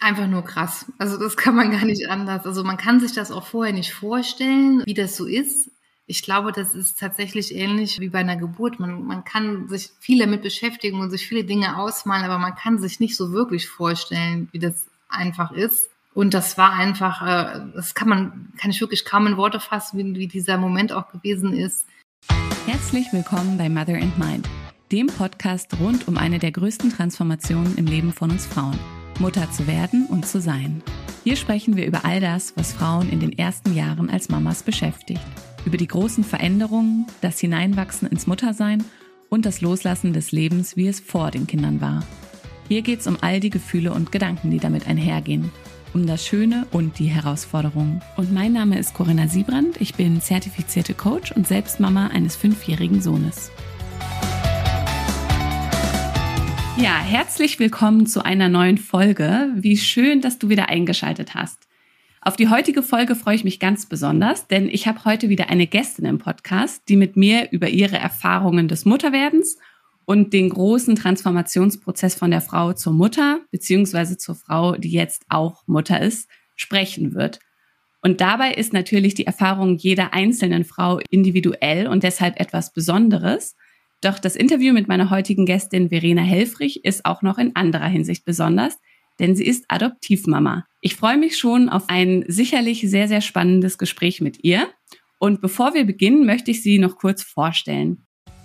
Einfach nur krass. Also das kann man gar nicht anders. Also man kann sich das auch vorher nicht vorstellen, wie das so ist. Ich glaube, das ist tatsächlich ähnlich wie bei einer Geburt. Man kann sich viel damit beschäftigen und sich viele Dinge ausmalen, aber man kann sich nicht so wirklich vorstellen, wie das einfach ist. Und das war einfach, das kann ich wirklich kaum in Worte fassen, wie dieser Moment auch gewesen ist. Herzlich willkommen bei Mother and Mind, dem Podcast rund um eine der größten Transformationen im Leben von uns Frauen. Mutter zu werden und zu sein. Hier sprechen wir über all das, was Frauen in den ersten Jahren als Mamas beschäftigt. Über die großen Veränderungen, das Hineinwachsen ins Muttersein und das Loslassen des Lebens, wie es vor den Kindern war. Hier geht es um all die Gefühle und Gedanken, die damit einhergehen. Um das Schöne und die Herausforderungen. Und mein Name ist Corinna Siebrand. Ich bin zertifizierte Coach und selbst Mama eines 5-jährigen Sohnes. Ja, herzlich willkommen zu einer neuen Folge. Wie schön, dass du wieder eingeschaltet hast. Auf die heutige Folge freue ich mich ganz besonders, denn ich habe heute wieder eine Gästin im Podcast, die mit mir über ihre Erfahrungen des Mutterwerdens und den großen Transformationsprozess von der Frau zur Mutter, beziehungsweise zur Frau, die jetzt auch Mutter ist, sprechen wird. Und dabei ist natürlich die Erfahrung jeder einzelnen Frau individuell und deshalb etwas Besonderes. Doch das Interview mit meiner heutigen Gästin Verena Helfrich ist auch noch in anderer Hinsicht besonders, denn sie ist Adoptivmama. Ich freue mich schon auf ein sicherlich sehr, sehr spannendes Gespräch mit ihr. Und bevor wir beginnen, möchte ich sie noch kurz vorstellen.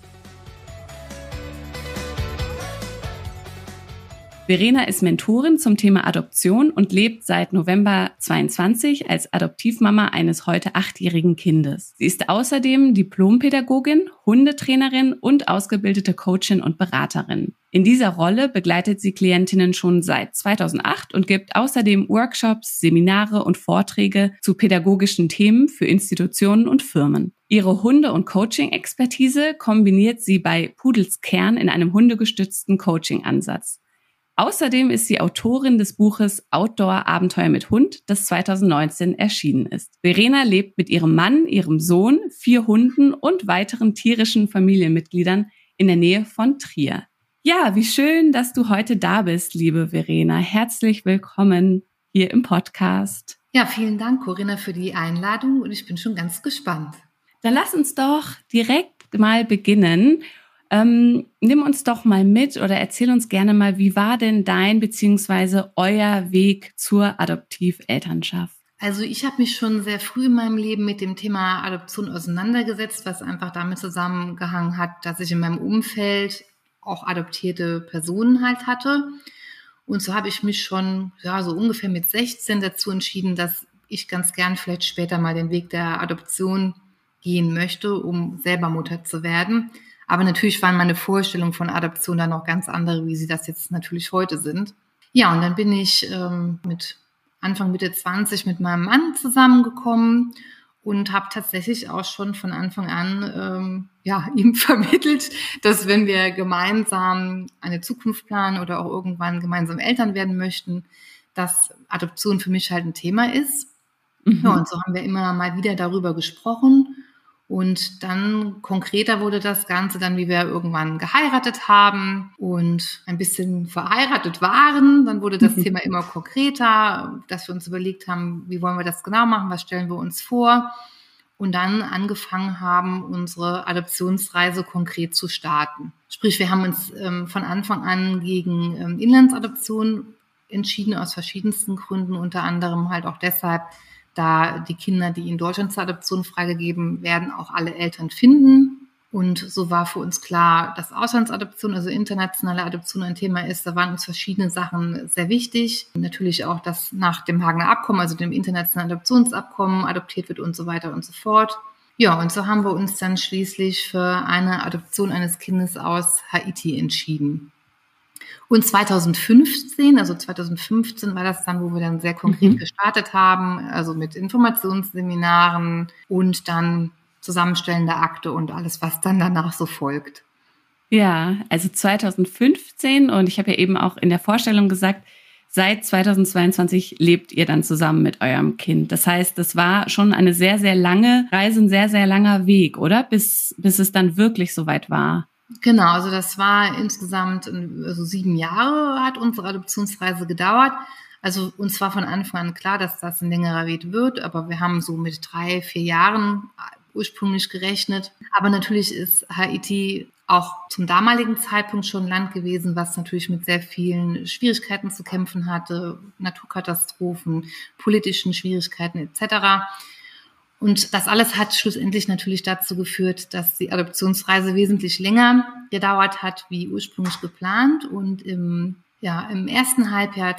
Verena ist Mentorin zum Thema Adoption und lebt seit November 2022 als Adoptivmama eines heute 8-jährigen Kindes. Sie ist außerdem Diplompädagogin, Hundetrainerin und ausgebildete Coachin und Beraterin. In dieser Rolle begleitet sie Klientinnen schon seit 2008 und gibt außerdem Workshops, Seminare und Vorträge zu pädagogischen Themen für Institutionen und Firmen. Ihre Hunde- und Coaching-Expertise kombiniert sie bei Pudels Kern in einem hundegestützten Coaching-Ansatz. Außerdem ist sie Autorin des Buches Outdoor Abenteuer mit Hund, das 2019 erschienen ist. Verena lebt mit ihrem Mann, ihrem Sohn, 4 Hunden und weiteren tierischen Familienmitgliedern in der Nähe von Trier. Ja, wie schön, dass du heute da bist, liebe Verena. Herzlich willkommen hier im Podcast. Ja, vielen Dank, Corinna, für die Einladung und ich bin schon ganz gespannt. Dann lass uns doch direkt mal beginnen. Nimm uns doch mal mit oder erzähl uns gerne mal, wie war denn dein bzw. euer Weg zur Adoptivelternschaft? Also ich habe mich schon sehr früh in meinem Leben mit dem Thema Adoption auseinandergesetzt, was einfach damit zusammengehangen hat, dass ich in meinem Umfeld auch adoptierte Personen halt hatte. Und so habe ich mich schon so ungefähr mit 16 dazu entschieden, dass ich ganz gern vielleicht später mal den Weg der Adoption gehen möchte, um selber Mutter zu werden. Aber natürlich waren meine Vorstellungen von Adoption dann noch ganz andere, wie sie das jetzt natürlich heute sind. Ja, und dann bin ich mit Anfang, Mitte 20 mit meinem Mann zusammengekommen und habe tatsächlich auch schon von Anfang an ihm vermittelt, dass wenn wir gemeinsam eine Zukunft planen oder auch irgendwann gemeinsam Eltern werden möchten, dass Adoption für mich halt ein Thema ist. Mhm. Ja, und so haben wir immer mal wieder darüber gesprochen. Und dann konkreter wurde das Ganze dann, wie wir irgendwann geheiratet haben und ein bisschen verheiratet waren. Dann wurde das Thema immer konkreter, dass wir uns überlegt haben, wie wollen wir das genau machen, was stellen wir uns vor. Und dann angefangen haben, unsere Adoptionsreise konkret zu starten. Sprich, wir haben uns von Anfang an gegen Inlandsadoption entschieden, aus verschiedensten Gründen, unter anderem halt auch deshalb, da die Kinder, die in Deutschland zur Adoption freigegeben werden, auch alle Eltern finden. Und so war für uns klar, dass Auslandsadoption, also internationale Adoption ein Thema ist. Da waren uns verschiedene Sachen sehr wichtig. Natürlich auch, dass nach dem Hagener Abkommen, also dem internationalen Adoptionsabkommen, adoptiert wird und so weiter und so fort. Ja, und so haben wir uns dann schließlich für eine Adoption eines Kindes aus Haiti entschieden. Und 2015 war das dann, wo wir dann sehr konkret gestartet haben, also mit Informationsseminaren und dann Zusammenstellen der Akte und alles, was dann danach so folgt. Ja, also 2015 und ich habe ja eben auch in der Vorstellung gesagt, seit 2022 lebt ihr dann zusammen mit eurem Kind. Das heißt, das war schon eine sehr, sehr lange Reise, ein sehr, sehr langer Weg, oder? Bis es dann wirklich soweit war. Genau, also das war insgesamt 7 Jahre hat unsere Adoptionsreise gedauert. Also uns war von Anfang an klar, dass das ein längerer Weg wird, aber wir haben so mit 3-4 Jahren ursprünglich gerechnet. Aber natürlich ist Haiti auch zum damaligen Zeitpunkt schon ein Land gewesen, was natürlich mit sehr vielen Schwierigkeiten zu kämpfen hatte, Naturkatastrophen, politischen Schwierigkeiten etc. Und das alles hat schlussendlich natürlich dazu geführt, dass die Adoptionsreise wesentlich länger gedauert hat, wie ursprünglich geplant. Und im ersten Halbjahr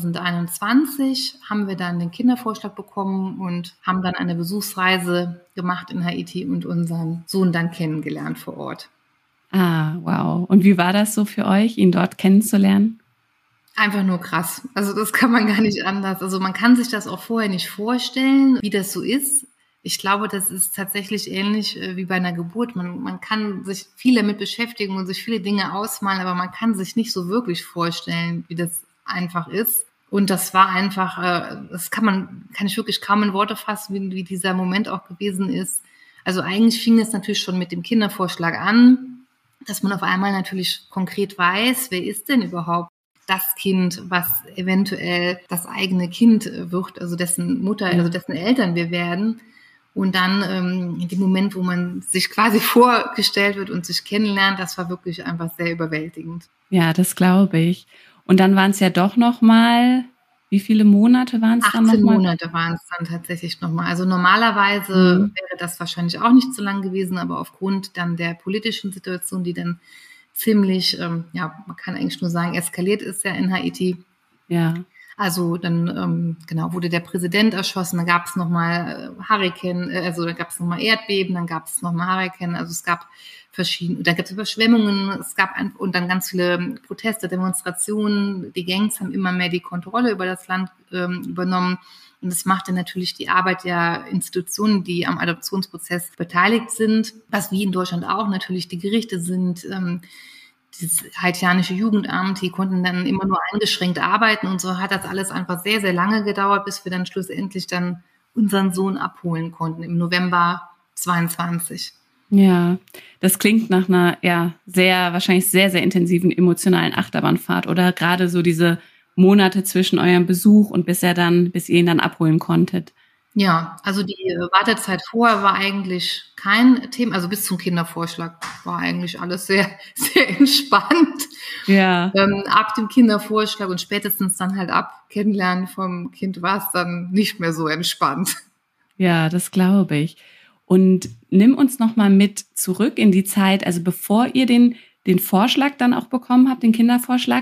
2021 haben wir dann den Kindervorschlag bekommen und haben dann eine Besuchsreise gemacht in Haiti und unseren Sohn dann kennengelernt vor Ort. Ah, wow. Und wie war das so für euch, ihn dort kennenzulernen? Einfach nur krass. Also das kann man gar nicht anders. Also man kann sich das auch vorher nicht vorstellen, wie das so ist. Ich glaube, das ist tatsächlich ähnlich wie bei einer Geburt. Man kann sich viel damit beschäftigen und sich viele Dinge ausmalen, aber man kann sich nicht so wirklich vorstellen, wie das einfach ist. Und das war einfach, kann ich wirklich kaum in Worte fassen, wie dieser Moment auch gewesen ist. Also eigentlich fing es natürlich schon mit dem Kindervorschlag an, dass man auf einmal natürlich konkret weiß, wer ist denn überhaupt das Kind, was eventuell das eigene Kind wird, also dessen Mutter, also dessen Eltern wir werden. Und dann in dem Moment, wo man sich quasi vorgestellt wird und sich kennenlernt, das war wirklich einfach sehr überwältigend. Ja, das glaube ich. Und dann waren es ja doch noch mal, wie viele Monate waren es dann noch mal? 18 Monate waren es dann tatsächlich noch mal. Also normalerweise wäre das wahrscheinlich auch nicht so lang gewesen, aber aufgrund dann der politischen Situation, die dann ziemlich, man kann eigentlich nur sagen, eskaliert ist ja in Haiti. Ja. Also dann wurde der Präsident erschossen, dann gab es nochmal Hurrikan, da gab es nochmal Erdbeben, dann gab es nochmal Hurrikan, also es gab verschiedene, da gab es Überschwemmungen, und dann ganz viele Proteste, Demonstrationen, die Gangs haben immer mehr die Kontrolle über das Land übernommen. Und das machte natürlich die Arbeit der Institutionen, die am Adoptionsprozess beteiligt sind, was wie in Deutschland auch natürlich die Gerichte sind, das haitianische Jugendamt, die konnten dann immer nur eingeschränkt arbeiten und so hat das alles einfach sehr, sehr lange gedauert, bis wir dann schlussendlich dann unseren Sohn abholen konnten im November 22. Ja, das klingt nach einer wahrscheinlich sehr, sehr intensiven emotionalen Achterbahnfahrt oder gerade so diese Monate zwischen eurem Besuch und bis ihr ihn dann abholen konntet. Ja, also die Wartezeit vorher war eigentlich kein Thema, also bis zum Kindervorschlag war eigentlich alles sehr, sehr entspannt. Ja. Ab dem Kindervorschlag und spätestens dann halt ab Kennenlernen vom Kind war es dann nicht mehr so entspannt. Ja, das glaube ich. Und nimm uns noch mal mit zurück in die Zeit, also bevor ihr den Vorschlag dann auch bekommen habt, den Kindervorschlag,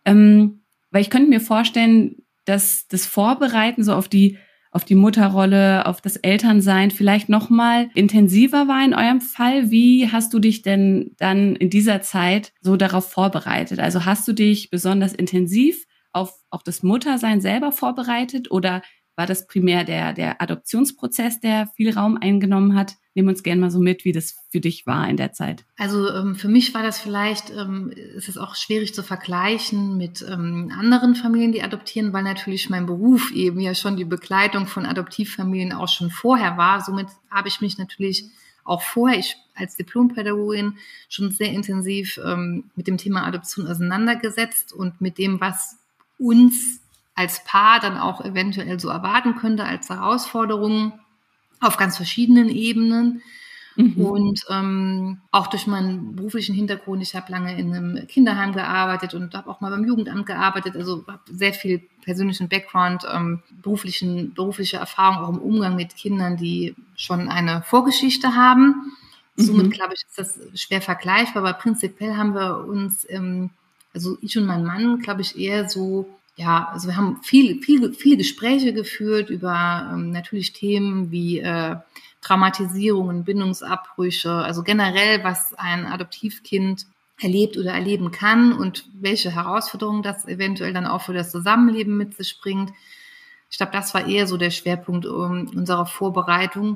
weil ich könnte mir vorstellen, dass das Vorbereiten so auf die Mutterrolle, auf das Elternsein vielleicht noch mal intensiver war in eurem Fall. Wie hast du dich denn dann in dieser Zeit so darauf vorbereitet? Also hast du dich besonders intensiv auf auch das Muttersein selber vorbereitet oder war das primär der Adoptionsprozess, der viel Raum eingenommen hat? Nimm uns gerne mal so mit, wie das für dich war in der Zeit. Also für mich war das vielleicht, ist es auch schwierig zu vergleichen mit anderen Familien, die adoptieren, weil natürlich mein Beruf eben ja schon die Begleitung von Adoptivfamilien auch schon vorher war. Somit habe ich mich natürlich auch vorher, als Diplompädagogin, schon sehr intensiv mit dem Thema Adoption auseinandergesetzt und mit dem, was uns als Paar dann auch eventuell so erwarten könnte als Herausforderungen auf ganz verschiedenen Ebenen. Und auch durch meinen beruflichen Hintergrund, ich habe lange in einem Kinderheim gearbeitet und habe auch mal beim Jugendamt gearbeitet, also habe sehr viel persönlichen Background, berufliche Erfahrung auch im Umgang mit Kindern, die schon eine Vorgeschichte haben. Somit, glaube ich, ist das schwer vergleichbar, aber prinzipiell haben wir uns, also ich und mein Mann, glaube ich, eher so, also wir haben viele Gespräche geführt über natürlich Themen wie Traumatisierungen, Bindungsabbrüche, also generell, was ein Adoptivkind erlebt oder erleben kann und welche Herausforderungen das eventuell dann auch für das Zusammenleben mit sich bringt. Ich glaube, das war eher so der Schwerpunkt unserer Vorbereitung,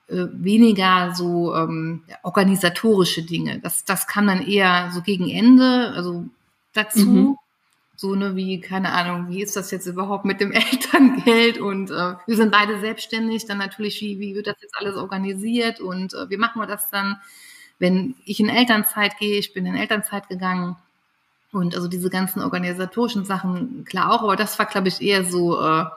weniger so organisatorische Dinge. Das kam dann eher so gegen Ende, also dazu. So, wie, keine Ahnung, wie ist das jetzt überhaupt mit dem Elterngeld und wir sind beide selbstständig, dann natürlich, wie wird das jetzt alles organisiert und wie machen wir das dann, wenn ich in Elternzeit gehe, ich bin in Elternzeit gegangen Und also diese ganzen organisatorischen Sachen, klar auch, aber das war, glaube ich, eher so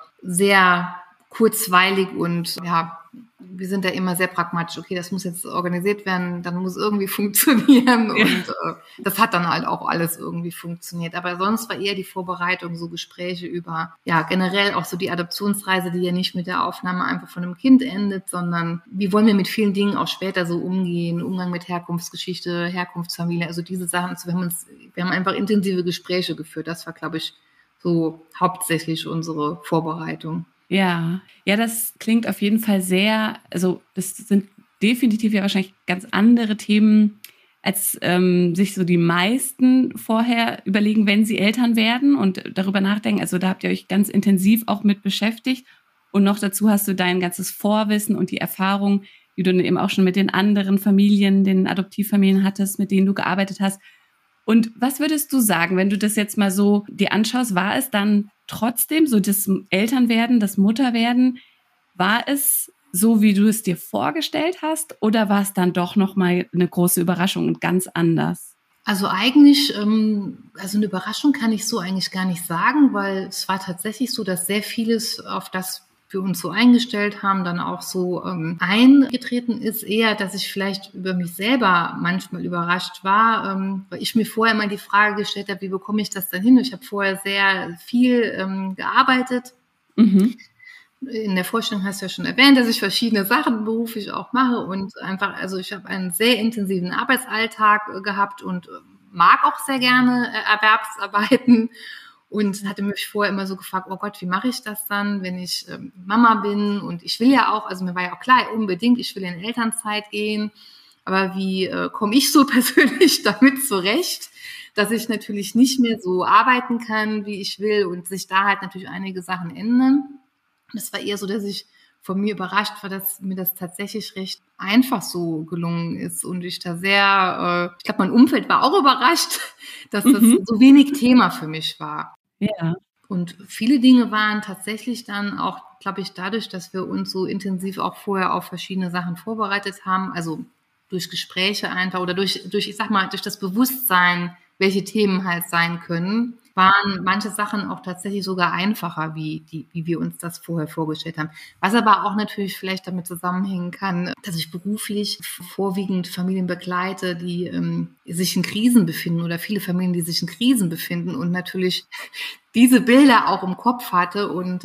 sehr kurzweilig und ja, wir sind da immer sehr pragmatisch. Okay, das muss jetzt organisiert werden, dann muss irgendwie funktionieren und das hat dann halt auch alles irgendwie funktioniert. Aber sonst war eher die Vorbereitung, so Gespräche über, ja, generell auch so die Adoptionsreise, die ja nicht mit der Aufnahme einfach von einem Kind endet, sondern wie wollen wir mit vielen Dingen auch später so umgehen, Umgang mit Herkunftsgeschichte, Herkunftsfamilie, also diese Sachen. Also wir haben einfach intensive Gespräche geführt. Das war, glaube ich, so hauptsächlich unsere Vorbereitung. Ja, das klingt auf jeden Fall sehr, also das sind definitiv ja wahrscheinlich ganz andere Themen, als sich so die meisten vorher überlegen, wenn sie Eltern werden und darüber nachdenken. Also da habt ihr euch ganz intensiv auch mit beschäftigt und noch dazu hast du dein ganzes Vorwissen und die Erfahrung, die du dann eben auch schon mit den anderen Familien, den Adoptivfamilien hattest, mit denen du gearbeitet hast. Und was würdest du sagen, wenn du das jetzt mal so dir anschaust, war es dann trotzdem so das Elternwerden, das Mutterwerden, war es so, wie du es dir vorgestellt hast oder war es dann doch nochmal eine große Überraschung und ganz anders? Also eigentlich, also eine Überraschung kann ich so eigentlich gar nicht sagen, weil es war tatsächlich so, dass sehr vieles, auf das wir uns so eingestellt haben, dann auch so eingetreten ist, eher, dass ich vielleicht über mich selber manchmal überrascht war, weil ich mir vorher mal die Frage gestellt habe, wie bekomme ich das denn hin? Ich habe vorher sehr viel gearbeitet. Mhm. In der Vorstellung hast du ja schon erwähnt, dass ich verschiedene Sachen beruflich auch mache und einfach, also ich habe einen sehr intensiven Arbeitsalltag gehabt und mag auch sehr gerne Erwerbsarbeiten. Und hatte mich vorher immer so gefragt, oh Gott, wie mache ich das dann, wenn ich Mama bin? Und ich will ja auch, also mir war ja auch klar, unbedingt, ich will in Elternzeit gehen. Aber wie komme ich so persönlich damit zurecht, dass ich natürlich nicht mehr so arbeiten kann, wie ich will und sich da halt natürlich einige Sachen ändern. Das war eher so, dass ich von mir überrascht war, dass mir das tatsächlich recht einfach so gelungen ist und ich da sehr, ich glaube, mein Umfeld war auch überrascht, dass das so wenig Thema für mich war. Ja. Und viele Dinge waren tatsächlich dann auch, glaube ich, dadurch, dass wir uns so intensiv auch vorher auf verschiedene Sachen vorbereitet haben, also durch Gespräche einfach oder durch, ich sag mal, durch das Bewusstsein, welche Themen halt sein können, waren manche Sachen auch tatsächlich sogar einfacher, wie wir uns das vorher vorgestellt haben. Was aber auch natürlich vielleicht damit zusammenhängen kann, dass ich beruflich vorwiegend Familien begleite, die sich in Krisen befinden oder viele Familien, die sich in Krisen befinden und natürlich diese Bilder auch im Kopf hatte und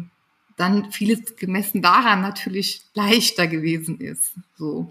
dann vieles gemessen daran natürlich leichter gewesen ist. So.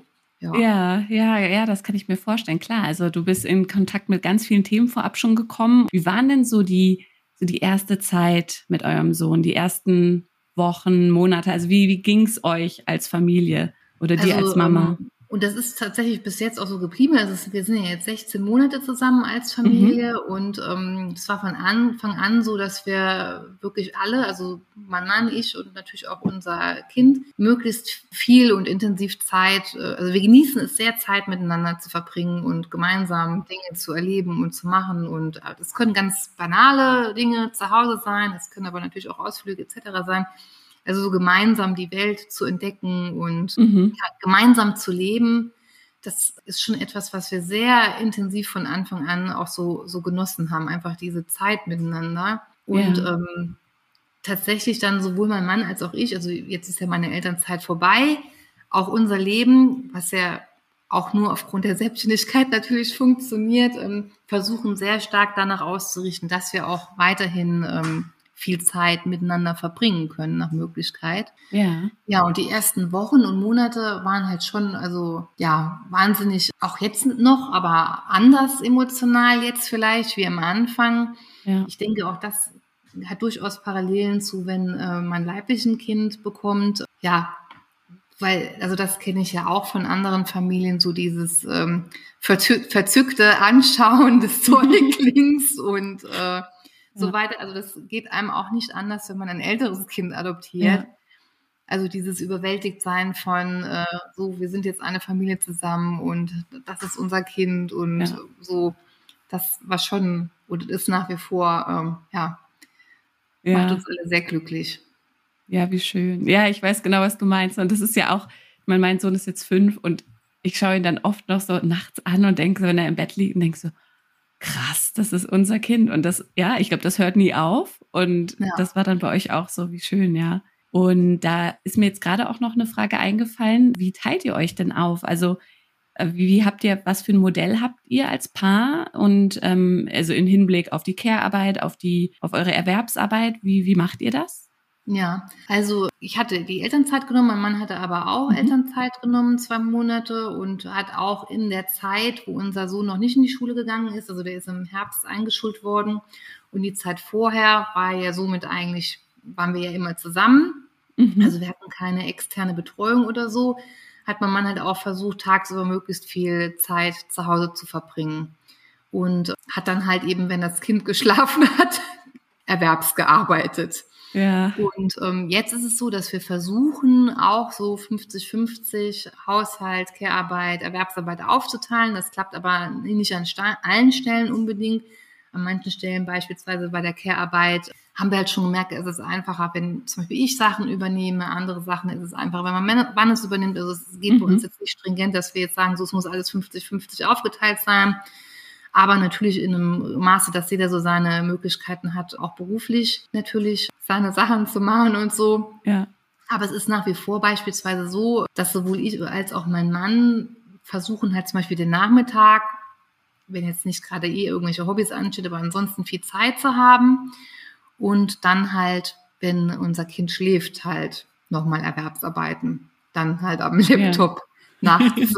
Ja, das kann ich mir vorstellen. Klar, also du bist in Kontakt mit ganz vielen Themen vorab schon gekommen. Wie waren denn so die erste Zeit mit eurem Sohn, die ersten Wochen, Monate? Also wie ging's euch als Familie oder dir als Mama? Und das ist tatsächlich bis jetzt auch so geblieben. Also wir sind ja jetzt 16 Monate zusammen als Familie und es war von Anfang an so, dass wir wirklich alle, also mein Mann, ich und natürlich auch unser Kind, möglichst viel und intensiv Zeit, also wir genießen es sehr, Zeit miteinander zu verbringen und gemeinsam Dinge zu erleben und zu machen. Und das können ganz banale Dinge zu Hause sein, es können aber natürlich auch Ausflüge etc. sein. Also so gemeinsam die Welt zu entdecken und gemeinsam zu leben, das ist schon etwas, was wir sehr intensiv von Anfang an auch so genossen haben, einfach diese Zeit miteinander. Und tatsächlich dann sowohl mein Mann als auch ich, also jetzt ist ja meine Elternzeit vorbei, auch unser Leben, was ja auch nur aufgrund der Selbstständigkeit natürlich funktioniert, versuchen sehr stark danach auszurichten, dass wir auch weiterhin viel Zeit miteinander verbringen können nach Möglichkeit. Ja, und die ersten Wochen und Monate waren halt schon, also ja, wahnsinnig, auch jetzt noch, aber anders emotional jetzt vielleicht wie am Anfang. Ja. Ich denke auch, das hat durchaus Parallelen zu, wenn man leiblich ein Kind bekommt. Ja, weil, also das kenne ich ja auch von anderen Familien, so dieses verzückte Anschauen des Säuglings und so weiter. Also das geht einem auch nicht anders, wenn man ein älteres Kind adoptiert. Ja. Also dieses Überwältigtsein von so, wir sind jetzt eine Familie zusammen und das ist unser Kind und so, das war schon und ist nach wie vor, macht uns alle sehr glücklich. Ja, wie schön. Ja, ich weiß genau, was du meinst. Und das ist ja auch, mein Sohn ist jetzt 5 und ich schaue ihn dann oft noch so nachts an und denke so, wenn er im Bett liegt und denke so, Krass, das ist unser Kind. Und das, ja, ich glaube, das hört nie auf. Und Ja. das war dann bei euch auch so, wie schön, ja. Und da ist mir jetzt gerade auch noch eine Frage eingefallen. Wie teilt ihr euch denn auf? Also, wie habt ihr, was für ein Modell habt ihr als Paar? Und also im Hinblick auf die Care-Arbeit, auf eure Erwerbsarbeit, wie macht ihr das? Ja, also ich hatte die Elternzeit genommen, mein Mann hatte aber auch Mhm. Elternzeit genommen, 2 Monate, und hat auch in der Zeit, wo unser Sohn noch nicht in die Schule gegangen ist, also der ist im Herbst eingeschult worden, und die Zeit vorher war ja somit eigentlich, waren wir ja immer zusammen. Mhm. Also wir hatten keine externe Betreuung oder so, hat mein Mann halt auch versucht, tagsüber möglichst viel Zeit zu Hause zu verbringen. Und hat dann halt eben, wenn das Kind geschlafen hat, erwerbsgearbeitet. Ja, Und jetzt ist es so, dass wir versuchen, auch so 50-50 Haushalt, Care-Arbeit, Erwerbsarbeit aufzuteilen. Das klappt aber nicht an allen Stellen unbedingt. An manchen Stellen, beispielsweise bei der Care-Arbeit, haben wir halt schon gemerkt, es ist einfacher, wenn zum Beispiel ich Sachen übernehme, andere Sachen ist es einfacher, wenn man es übernimmt. Also es geht bei uns jetzt nicht stringent, dass wir jetzt sagen, so, es muss alles 50-50 aufgeteilt sein. Aber natürlich in einem Maße, dass jeder so seine Möglichkeiten hat, auch beruflich natürlich seine Sachen zu machen und so. ja, Aber es ist nach wie vor beispielsweise so, dass sowohl ich als auch mein Mann versuchen halt zum Beispiel den Nachmittag, wenn jetzt nicht gerade irgendwelche Hobbys ansteht, aber ansonsten viel Zeit zu haben und dann halt, wenn unser Kind schläft, halt nochmal Erwerbsarbeiten, dann halt am ja. Laptop nachts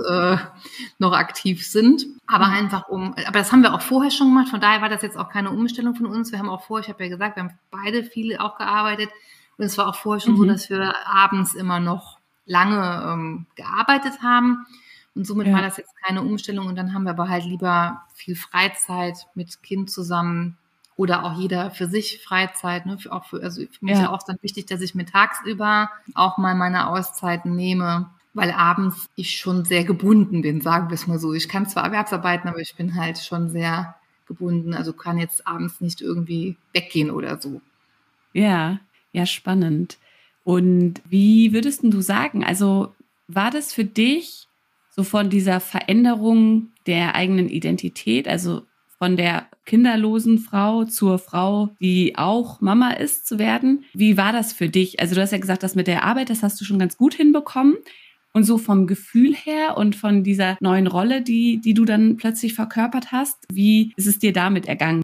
noch aktiv sind. Aber einfach aber das haben wir auch vorher schon gemacht, von daher war das jetzt auch keine Umstellung von uns. Wir haben auch vorher, ich habe ja gesagt, wir haben beide viel auch gearbeitet, und es war auch vorher schon so, dass wir abends immer noch lange gearbeitet haben, und somit war Ja, das jetzt keine Umstellung, und dann haben wir aber halt lieber viel Freizeit mit Kind zusammen oder auch jeder für sich Freizeit. Ne? Also für mich ist ja ja, auch dann wichtig, dass ich mir tagsüber auch mal meine Auszeiten nehme, weil abends ich schon sehr gebunden bin, sagen wir es mal so. Ich kann zwar Erwerbsarbeiten, aber ich bin halt schon sehr gebunden, also kann jetzt abends nicht irgendwie weggehen oder so. ja, ja, spannend. Und wie würdest denn du sagen, also war das für dich so von dieser Veränderung der eigenen Identität, also von der kinderlosen Frau zur Frau, die auch Mama ist, zu werden? Wie war das für dich? Also du hast ja gesagt, das mit der Arbeit, das hast du schon ganz gut hinbekommen. Und so vom Gefühl her und von dieser neuen Rolle, die du dann plötzlich verkörpert hast, wie ist es dir damit ergangen?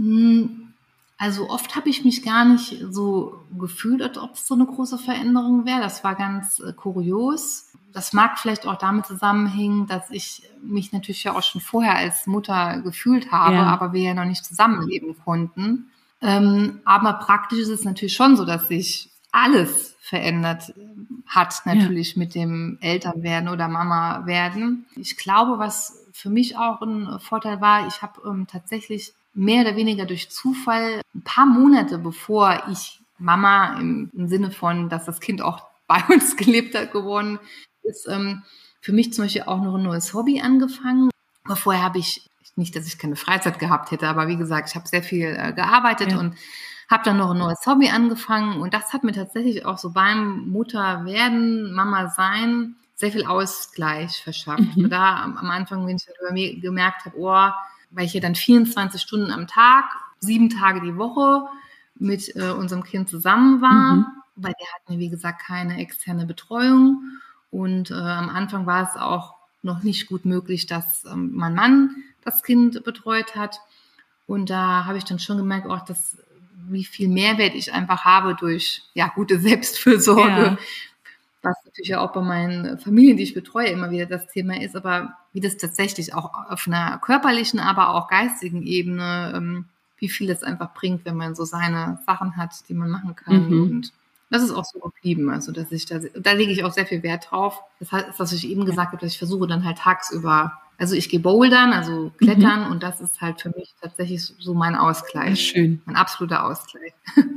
Also oft habe ich mich gar nicht so gefühlt, als ob es so eine große Veränderung wäre. Das war ganz kurios. Das mag vielleicht auch damit zusammenhängen, dass ich mich natürlich ja auch schon vorher als Mutter gefühlt habe, Ja, aber wir ja noch nicht zusammenleben konnten. Aber praktisch ist es natürlich schon so, dass sich alles verändert hat, ja, natürlich mit dem Elternwerden oder Mama werden. Ich glaube, was für mich auch ein Vorteil war, ich habe tatsächlich mehr oder weniger durch Zufall ein paar Monate bevor ich Mama im Sinne von, dass das Kind auch bei uns gelebt hat, geworden ist, für mich zum Beispiel auch noch ein neues Hobby angefangen. Aber vorher habe ich, nicht, dass ich keine Freizeit gehabt hätte, aber wie gesagt, ich habe sehr viel gearbeitet ja. und habe dann noch ein neues Hobby angefangen, und das hat mir tatsächlich auch so beim Mutterwerden, Mama sein, sehr viel Ausgleich verschafft. Mhm. Da am Anfang, wenn ich bei mir gemerkt habe, oh, weil ich ja dann 24 Stunden am Tag, 7 Tage die Woche mit unserem Kind zusammen war, Mhm. weil der hatten wir, wie gesagt, keine externe Betreuung. Und am Anfang war es auch noch nicht gut möglich, dass mein Mann das Kind betreut hat. Und da habe ich dann schon gemerkt, auch, wie viel Mehrwert ich einfach habe durch gute Selbstfürsorge, Ja, was natürlich auch bei meinen Familien, die ich betreue, immer wieder das Thema ist, aber wie das tatsächlich auch auf einer körperlichen, aber auch geistigen Ebene, wie viel das einfach bringt, wenn man so seine Sachen hat, die man machen kann. mhm. Und das ist auch so geblieben. Also, dass ich da lege ich auch sehr viel Wert drauf. Das heißt, was ich eben Ja, gesagt habe, dass ich versuche dann halt tagsüber, also ich gehe bouldern, also mhm. klettern, und das ist halt für mich tatsächlich so mein Ja, Ausgleich, schön. mein absoluter Ausgleich.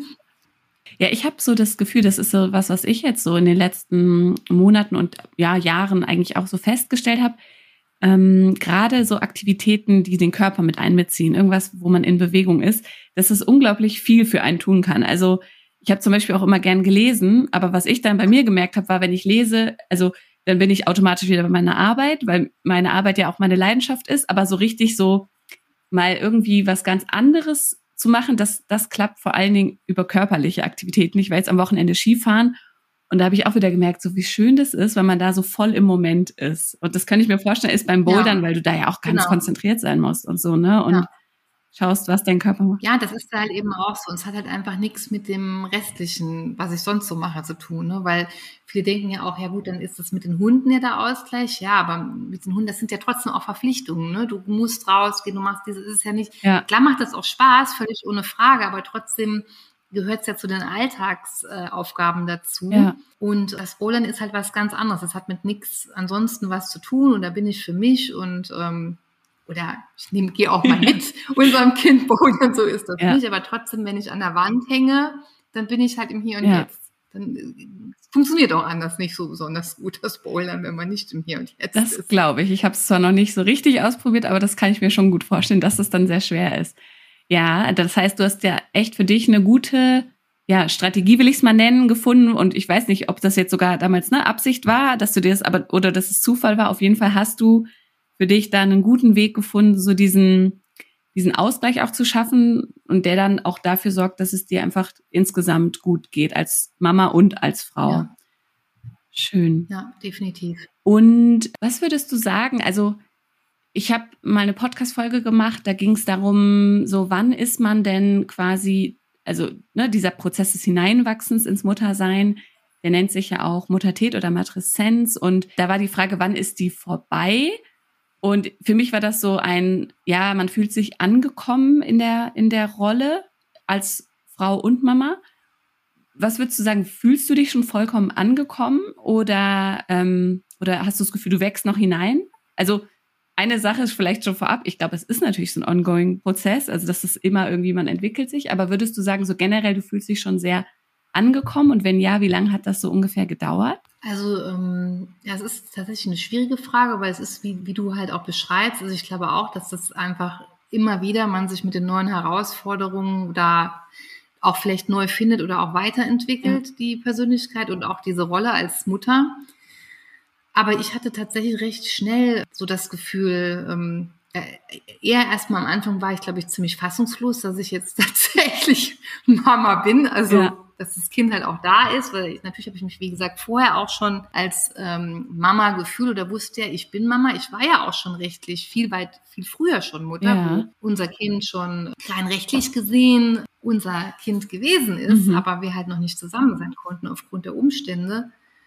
Ja, ich habe so das Gefühl, das ist so was ich jetzt so in den letzten Monaten und ja, Jahren eigentlich auch so festgestellt habe. Gerade so Aktivitäten, die den Körper mit einbeziehen, irgendwas, wo man in Bewegung ist, dass es unglaublich viel für einen tun kann. Also ich habe zum Beispiel auch immer gern gelesen, aber was ich dann bei mir gemerkt habe, war, wenn ich lese, also dann bin ich automatisch wieder bei meiner Arbeit, weil meine Arbeit ja auch meine Leidenschaft ist, aber so richtig so mal irgendwie was ganz anderes zu machen, das klappt vor allen Dingen über körperliche Aktivitäten. Ich war jetzt am Wochenende Skifahren und da habe ich auch wieder gemerkt, so wie schön das ist, wenn man da so voll im Moment ist. Und das kann ich mir vorstellen, ist beim Bouldern, weil du da ja auch ganz konzentriert sein musst und so, ne? Und schaust, was dein Körper macht. Ja, das ist halt eben auch so. Und es hat halt einfach nichts mit dem Restlichen, was ich sonst so mache, zu tun, ne? Weil viele denken ja auch, ja gut, dann ist das mit den Hunden ja der Ausgleich. Ja, aber mit den Hunden, das sind ja trotzdem auch Verpflichtungen, ne? Du musst rausgehen, du machst dieses, ist ja nicht, klar macht das auch Spaß, völlig ohne Frage, aber trotzdem gehört es ja zu den Alltagsaufgaben dazu. Ja. Und das Bouldern ist halt was ganz anderes. Das hat mit nichts ansonsten was zu tun. Und da bin ich für mich und oder ich gehe auch mal mit unserem Kind bouldern, so ist das nicht. Aber trotzdem, wenn ich an der Wand hänge, dann bin ich halt im Hier und Jetzt. Dann funktioniert auch anders nicht so besonders gut, das Bouldern, wenn man nicht im Hier und Jetzt ist. Das glaube ich. Ich habe es zwar noch nicht so richtig ausprobiert, aber das kann ich mir schon gut vorstellen, dass es dann sehr schwer ist. Ja, das heißt, du hast ja echt für dich eine gute Strategie, will ich es mal nennen, gefunden. Und ich weiß nicht, ob das jetzt sogar damals eine Absicht war, dass du dir das oder dass es Zufall war. Auf jeden Fall hast du für dich da einen guten Weg gefunden, so diesen Ausgleich auch zu schaffen und der dann auch dafür sorgt, dass es dir einfach insgesamt gut geht, als Mama und als Frau. Ja. Schön. Ja, definitiv. Und was würdest du sagen, also ich habe mal eine Podcast-Folge gemacht, da ging es darum, so wann ist man denn quasi, also dieser Prozess des Hineinwachsens ins Muttersein, der nennt sich ja auch Muttertät oder Matreszenz und da war die Frage, wann ist die vorbei? Und für mich war das so man fühlt sich angekommen in der Rolle als Frau und Mama. Was würdest du sagen, fühlst du dich schon vollkommen angekommen oder hast du das Gefühl, du wächst noch hinein? Also eine Sache ist vielleicht schon vorab, ich glaube, es ist natürlich so ein ongoing Prozess, also das ist immer irgendwie, man entwickelt sich, aber würdest du sagen, so generell, du fühlst dich schon sehr angekommen und wenn ja, wie lange hat das so ungefähr gedauert? Also es ist tatsächlich eine schwierige Frage, weil es ist, wie du halt auch beschreibst, also ich glaube auch, dass das einfach immer wieder man sich mit den neuen Herausforderungen da auch vielleicht neu findet oder auch weiterentwickelt, die Persönlichkeit und auch diese Rolle als Mutter. Aber ich hatte tatsächlich recht schnell so das Gefühl, eher erstmal am Anfang war ich, glaube ich, ziemlich fassungslos, dass ich jetzt tatsächlich Mama bin, also dass das Kind halt auch da ist, weil natürlich habe ich mich, wie gesagt, vorher auch schon als Mama gefühlt oder wusste ja, ich bin Mama. Ich war ja auch schon rechtlich viel früher schon Mutter, wo unser Kind schon rein rechtlich gesehen unser Kind gewesen ist, aber wir halt noch nicht zusammen sein konnten aufgrund der Umstände.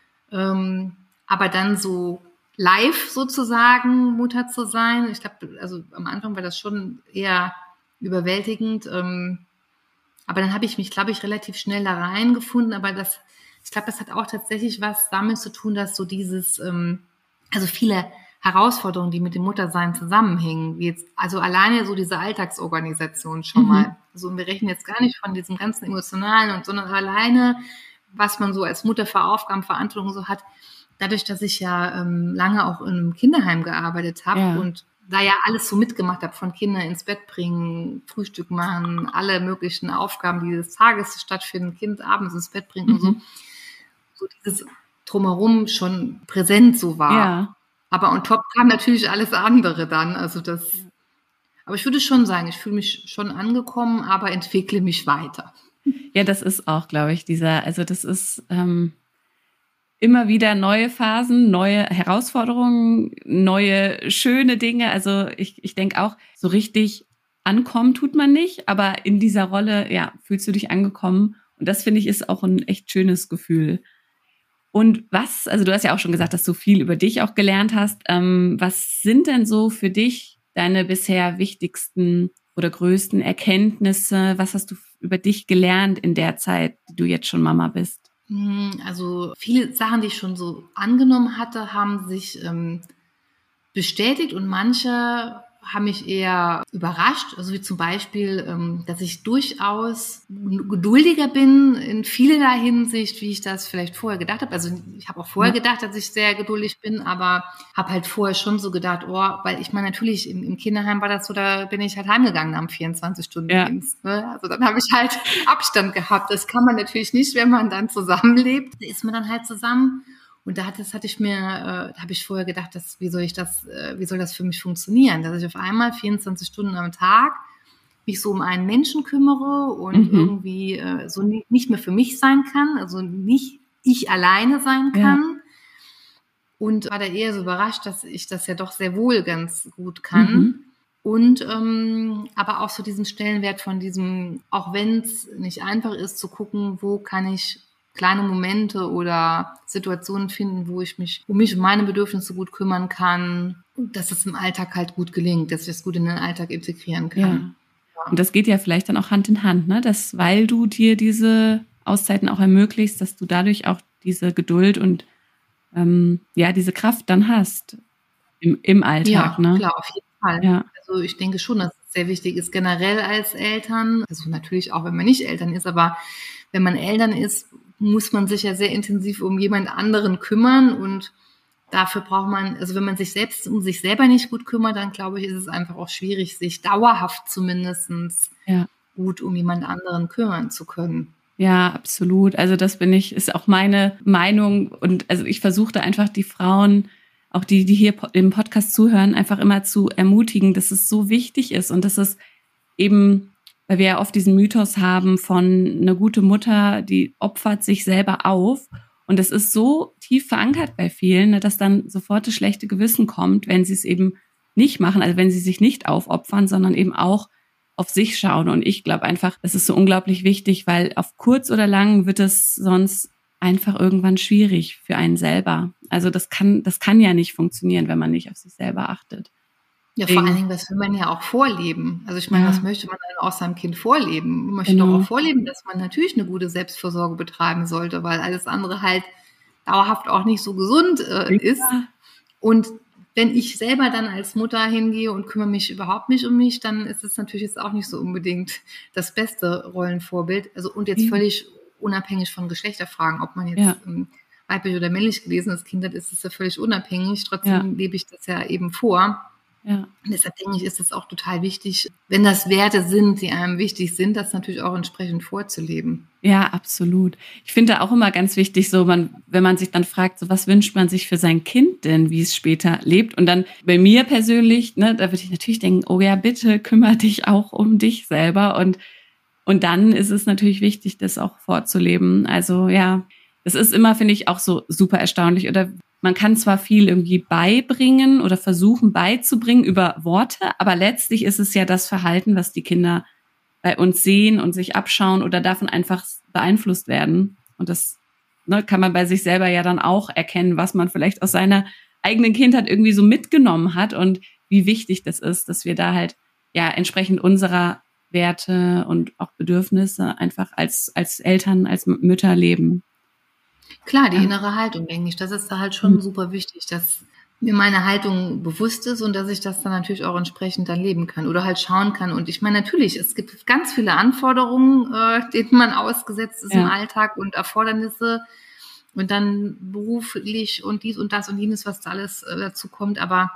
Aber dann so live sozusagen Mutter zu sein, ich glaube, also am Anfang war das schon eher überwältigend, aber dann habe ich mich, glaube ich, relativ schnell da reingefunden, aber ich glaube, das hat auch tatsächlich was damit zu tun, dass so dieses, also viele Herausforderungen, die mit dem Muttersein zusammenhängen, wie jetzt, also alleine so diese Alltagsorganisation schon mal, also wir rechnen jetzt gar nicht von diesem ganzen Emotionalen sondern alleine, was man so als Mutter für Aufgaben, Verantwortung so hat, dadurch, dass ich ja lange auch in einem Kinderheim gearbeitet habe und da ja alles so mitgemacht habe, von Kindern ins Bett bringen, Frühstück machen, alle möglichen Aufgaben, die des Tages stattfinden, Kind abends ins Bett bringen und so dieses Drumherum schon präsent so war. Ja. Aber on top kam natürlich alles andere dann, also aber ich würde schon sagen, ich fühle mich schon angekommen, aber entwickle mich weiter. Ja, das ist auch, glaube ich, das ist immer wieder neue Phasen, neue Herausforderungen, neue schöne Dinge. Also ich denke auch, so richtig ankommen tut man nicht, aber in dieser Rolle, fühlst du dich angekommen. Und das, finde ich, ist auch ein echt schönes Gefühl. Und also du hast ja auch schon gesagt, dass du viel über dich auch gelernt hast. Was sind denn so für dich deine bisher wichtigsten oder größten Erkenntnisse? Was hast du über dich gelernt in der Zeit, die du jetzt schon Mama bist? Also viele Sachen, die ich schon so angenommen hatte, haben sich bestätigt und manche haben mich eher überrascht. Also wie zum Beispiel, dass ich durchaus geduldiger bin in vielerlei Hinsicht, wie ich das vielleicht vorher gedacht habe. Also ich habe auch vorher gedacht, dass ich sehr geduldig bin, aber habe halt vorher schon so gedacht, weil ich meine, natürlich im Kinderheim war das so, da bin ich halt heimgegangen am 24-Stunden-Dienst. Ne? Also dann habe ich halt Abstand gehabt. Das kann man natürlich nicht, wenn man dann zusammenlebt. Da ist man dann halt zusammen. Und da hatte ich mir, habe ich vorher gedacht, wie soll das für mich funktionieren, dass ich auf einmal 24 Stunden am Tag mich so um einen Menschen kümmere und irgendwie so nicht mehr für mich sein kann, also nicht ich alleine sein kann. Und war da eher so überrascht, dass ich das ja doch sehr wohl ganz gut kann. Und aber auch so diesen Stellenwert von diesem, auch wenn es nicht einfach ist, zu gucken, wo kann ich kleine Momente oder Situationen finden, wo ich mich um meine Bedürfnisse gut kümmern kann, und dass es im Alltag halt gut gelingt, dass ich das gut in den Alltag integrieren kann. Ja. Und das geht ja vielleicht dann auch Hand in Hand, ne? Dass, weil du dir diese Auszeiten auch ermöglichst, dass du dadurch auch diese Geduld und diese Kraft dann hast im Alltag. Ja, klar, auf jeden Fall. Ja. Also ich denke schon, dass es sehr wichtig ist, generell als Eltern, also natürlich auch, wenn man nicht Eltern ist, aber wenn man Eltern ist, muss man sich ja sehr intensiv um jemand anderen kümmern, und dafür braucht man, also wenn man sich selbst um sich selber nicht gut kümmert, dann glaube ich, ist es einfach auch schwierig, sich dauerhaft zumindest gut um jemand anderen kümmern zu können. Ja, absolut. Also das ist auch meine Meinung, und also ich versuche da einfach die Frauen, auch die hier im Podcast zuhören, einfach immer zu ermutigen, dass es so wichtig ist und dass es eben, weil wir ja oft diesen Mythos haben von eine gute Mutter, die opfert sich selber auf, und es ist so tief verankert bei vielen, dass dann sofort das schlechte Gewissen kommt, wenn sie es eben nicht machen, also wenn sie sich nicht aufopfern, sondern eben auch auf sich schauen. Und ich glaube einfach, es ist so unglaublich wichtig, weil auf kurz oder lang wird es sonst einfach irgendwann schwierig für einen selber. Also das kann ja nicht funktionieren, wenn man nicht auf sich selber achtet. Ja, vor allen Dingen, das will man ja auch vorleben. Also ich meine, was möchte man dann auch seinem Kind vorleben? Man möchte doch auch vorleben, dass man natürlich eine gute Selbstversorge betreiben sollte, weil alles andere halt dauerhaft auch nicht so gesund ist. Und wenn ich selber dann als Mutter hingehe und kümmere mich überhaupt nicht um mich, dann ist es natürlich jetzt auch nicht so unbedingt das beste Rollenvorbild. Also und jetzt völlig unabhängig von Geschlechterfragen, ob man jetzt weiblich oder männlich gelesenes Kind hat, ist es ja völlig unabhängig. Trotzdem lebe ich das ja eben vor. Ja. Und deshalb denke ich, ist es auch total wichtig, wenn das Werte sind, die einem wichtig sind, das natürlich auch entsprechend vorzuleben. Ja, absolut. Ich finde auch immer ganz wichtig, so wenn man sich dann fragt, so was wünscht man sich für sein Kind denn, wie es später lebt? Und dann bei mir persönlich, ne, da würde ich natürlich denken, oh ja, bitte kümmere dich auch um dich selber. Und dann ist es natürlich wichtig, das auch vorzuleben. Also ja, das ist immer, finde ich, auch so super erstaunlich. Oder man kann zwar viel irgendwie beibringen oder versuchen beizubringen über Worte, aber letztlich ist es ja das Verhalten, was die Kinder bei uns sehen und sich abschauen oder davon einfach beeinflusst werden. Und das kann man bei sich selber ja dann auch erkennen, was man vielleicht aus seiner eigenen Kindheit irgendwie so mitgenommen hat und wie wichtig das ist, dass wir da halt ja entsprechend unserer Werte und auch Bedürfnisse einfach als Eltern, als Mütter leben. Klar, die innere Haltung, denke ich, das ist da halt schon super wichtig, dass mir meine Haltung bewusst ist und dass ich das dann natürlich auch entsprechend dann leben kann oder halt schauen kann. Und ich meine, natürlich, es gibt ganz viele Anforderungen, denen man ausgesetzt ist im Alltag und Erfordernisse und dann beruflich und dies und das und jenes, was da alles dazu kommt. Aber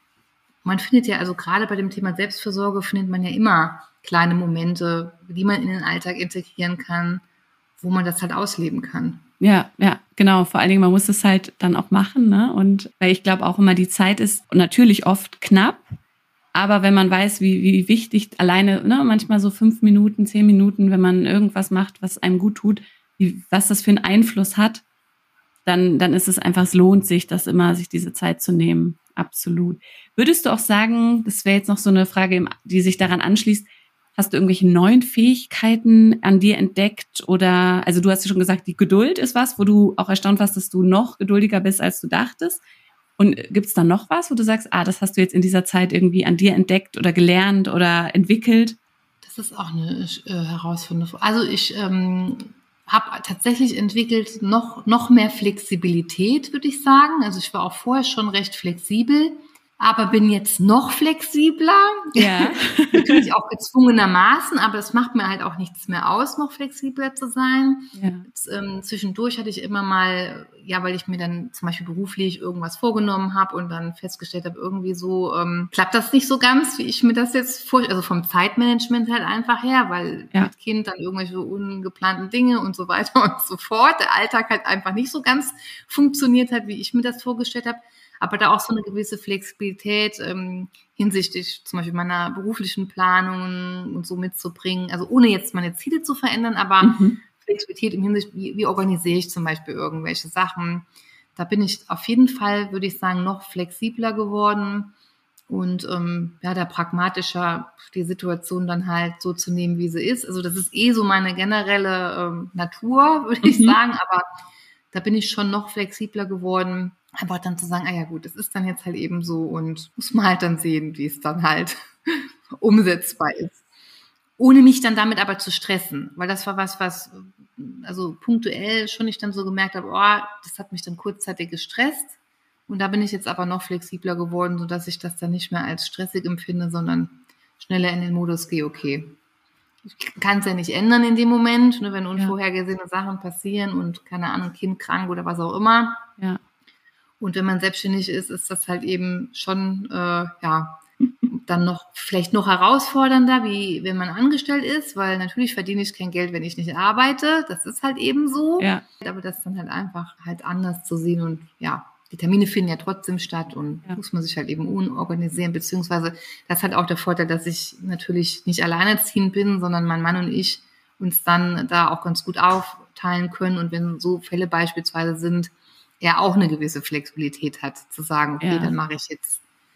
man findet ja, also gerade bei dem Thema Selbstfürsorge findet man ja immer kleine Momente, die man in den Alltag integrieren kann, wo man das halt ausleben kann. Ja, genau. Vor allen Dingen, man muss es halt dann auch machen, ne? Und weil ich glaube auch immer, die Zeit ist natürlich oft knapp, aber wenn man weiß, wie wichtig alleine, ne, manchmal so 5 Minuten, 10 Minuten, wenn man irgendwas macht, was einem gut tut, was das für einen Einfluss hat, dann ist es einfach, es lohnt sich, das immer, sich diese Zeit zu nehmen. Absolut. Würdest du auch sagen, das wäre jetzt noch so eine Frage, die sich daran anschließt, hast du irgendwelche neuen Fähigkeiten an dir entdeckt oder, also du hast ja schon gesagt, die Geduld ist was, wo du auch erstaunt warst, dass du noch geduldiger bist, als du dachtest. Und gibt es da noch was, wo du sagst, das hast du jetzt in dieser Zeit irgendwie an dir entdeckt oder gelernt oder entwickelt? Das ist auch eine Herausforderung. Also ich habe tatsächlich entwickelt noch mehr Flexibilität, würde ich sagen. Also ich war auch vorher schon recht flexibel, aber bin jetzt noch flexibler. Ja. Natürlich auch gezwungenermaßen, aber es macht mir halt auch nichts mehr aus, noch flexibler zu sein. Ja. Jetzt, zwischendurch hatte ich immer mal, ja, weil ich mir dann zum Beispiel beruflich irgendwas vorgenommen habe und dann festgestellt habe, irgendwie so klappt das nicht so ganz, wie ich mir das jetzt vorstelle. Also vom Zeitmanagement halt einfach her, weil mit Kind dann irgendwelche ungeplanten Dinge und so weiter und so fort. Der Alltag halt einfach nicht so ganz funktioniert hat, wie ich mir das vorgestellt habe. Aber da auch so eine gewisse Flexibilität hinsichtlich zum Beispiel meiner beruflichen Planungen und so mitzubringen. Also ohne jetzt meine Ziele zu verändern, aber Flexibilität im Hinsicht, wie organisiere ich zum Beispiel irgendwelche Sachen. Da bin ich auf jeden Fall, würde ich sagen, noch flexibler geworden und da pragmatischer die Situation dann halt so zu nehmen, wie sie ist. Also das ist so meine generelle Natur, würde ich sagen, aber da bin ich schon noch flexibler geworden. Einfach dann zu sagen, ja gut, das ist dann jetzt halt eben so und muss man halt dann sehen, wie es dann halt umsetzbar ist. Ohne mich dann damit aber zu stressen, weil das war was also punktuell schon ich dann so gemerkt habe, das hat mich dann kurzzeitig gestresst und da bin ich jetzt aber noch flexibler geworden, sodass ich das dann nicht mehr als stressig empfinde, sondern schneller in den Modus gehe, okay. Ich kann es ja nicht ändern in dem Moment, ne, wenn unvorhergesehene Sachen passieren und keine Ahnung, Kind krank oder was auch immer. Ja. Und wenn man selbstständig ist, ist das halt eben schon, dann vielleicht noch herausfordernder, wie wenn man angestellt ist, weil natürlich verdiene ich kein Geld, wenn ich nicht arbeite. Das ist halt eben so. Ja. Aber das dann halt einfach halt anders zu sehen und die Termine finden ja trotzdem statt und muss man sich halt eben organisieren, beziehungsweise das ist halt auch der Vorteil, dass ich natürlich nicht alleinerziehend bin, sondern mein Mann und ich uns dann da auch ganz gut aufteilen können und wenn so Fälle beispielsweise sind, er auch eine gewisse Flexibilität hat, zu sagen, okay, dann mache ich jetzt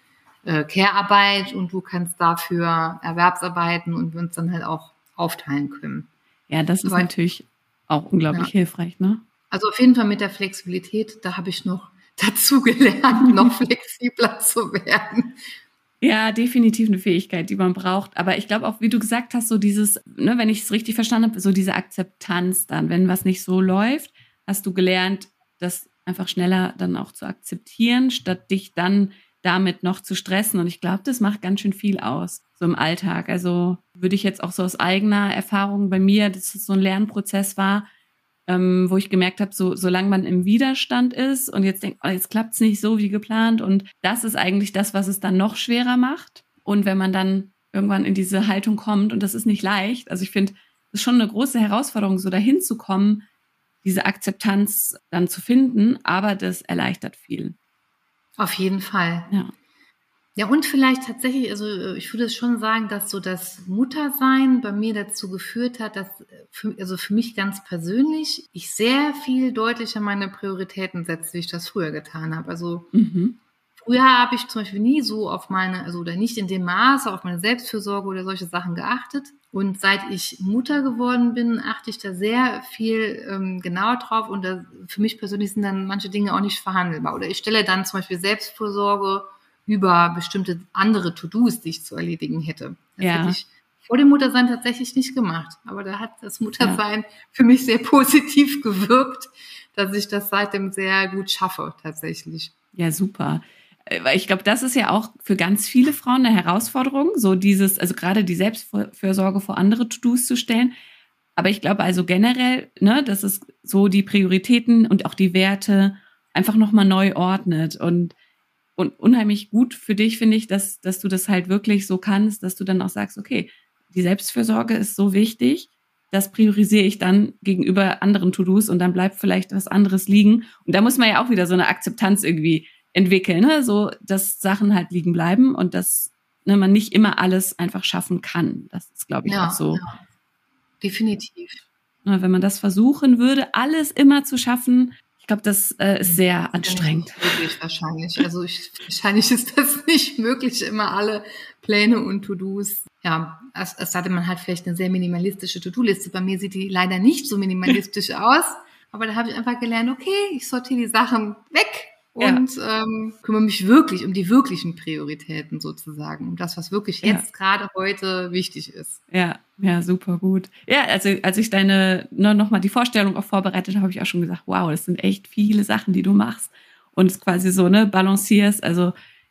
Care-Arbeit und du kannst dafür Erwerbsarbeiten und wir uns dann halt auch aufteilen können. Ja, das ist natürlich auch unglaublich hilfreich, ne? Also auf jeden Fall mit der Flexibilität, da habe ich noch dazu gelernt, noch flexibler zu werden. Ja, definitiv eine Fähigkeit, die man braucht. Aber ich glaube auch, wie du gesagt hast, so dieses, ne, wenn ich es richtig verstanden habe, so diese Akzeptanz dann, wenn was nicht so läuft, hast du gelernt, das einfach schneller dann auch zu akzeptieren, statt dich dann damit noch zu stressen. Und ich glaube, das macht ganz schön viel aus, so im Alltag. Also würde ich jetzt auch so aus eigener Erfahrung bei mir, dass es so ein Lernprozess war, wo ich gemerkt habe, solange man im Widerstand ist und jetzt denkt, jetzt klappt es nicht so wie geplant und das ist eigentlich das, was es dann noch schwerer macht. Und wenn man dann irgendwann in diese Haltung kommt und das ist nicht leicht, also ich finde, das ist schon eine große Herausforderung, so dahin zu kommen, diese Akzeptanz dann zu finden, aber das erleichtert viel. Auf jeden Fall. Ja, und vielleicht tatsächlich, also ich würde schon sagen, dass so das Muttersein bei mir dazu geführt hat, dass für mich ganz persönlich ich sehr viel deutlicher meine Prioritäten setze, wie ich das früher getan habe. Also früher habe ich zum Beispiel nie so auf oder nicht in dem Maße auf meine Selbstfürsorge oder solche Sachen geachtet. Und seit ich Mutter geworden bin, achte ich da sehr viel genauer drauf. Und für mich persönlich sind dann manche Dinge auch nicht verhandelbar. Oder ich stelle dann zum Beispiel Selbstfürsorge über bestimmte andere To-Dos, die ich zu erledigen hätte. Das hätte ich vor dem Muttersein tatsächlich nicht gemacht. Aber da hat das Muttersein für mich sehr positiv gewirkt, dass ich das seitdem sehr gut schaffe, tatsächlich. Ja, super. Weil ich glaube, das ist ja auch für ganz viele Frauen eine Herausforderung, so also gerade die Selbstfürsorge vor andere To-Dos zu stellen. Aber ich glaube also generell, ne, dass es so die Prioritäten und auch die Werte einfach nochmal neu ordnet und unheimlich gut für dich, finde ich, dass du das halt wirklich so kannst, dass du dann auch sagst, okay, die Selbstfürsorge ist so wichtig, das priorisiere ich dann gegenüber anderen To-Dos und dann bleibt vielleicht was anderes liegen. Und da muss man ja auch wieder so eine Akzeptanz irgendwie entwickeln, ne? So, dass Sachen halt liegen bleiben und dass man nicht immer alles einfach schaffen kann. Das ist, glaube ich, auch so. Ja, definitiv. Wenn man das versuchen würde, alles immer zu schaffen, ich glaube, das ist sehr anstrengend. Nicht möglich wahrscheinlich. Also wahrscheinlich ist das nicht möglich, immer alle Pläne und To-Dos. Ja, es hatte man halt vielleicht eine sehr minimalistische To-Do-Liste. Bei mir sieht die leider nicht so minimalistisch aus. Aber da habe ich einfach gelernt, okay, ich sortiere die Sachen weg und kümmere mich wirklich um die wirklichen Prioritäten sozusagen. Um das, was wirklich jetzt gerade heute wichtig ist. Ja, super gut. Ja, also als ich nochmal die Vorstellung auch vorbereitet habe, habe ich auch schon gesagt, wow, das sind echt viele Sachen, die du machst und es quasi so, balancierst. Also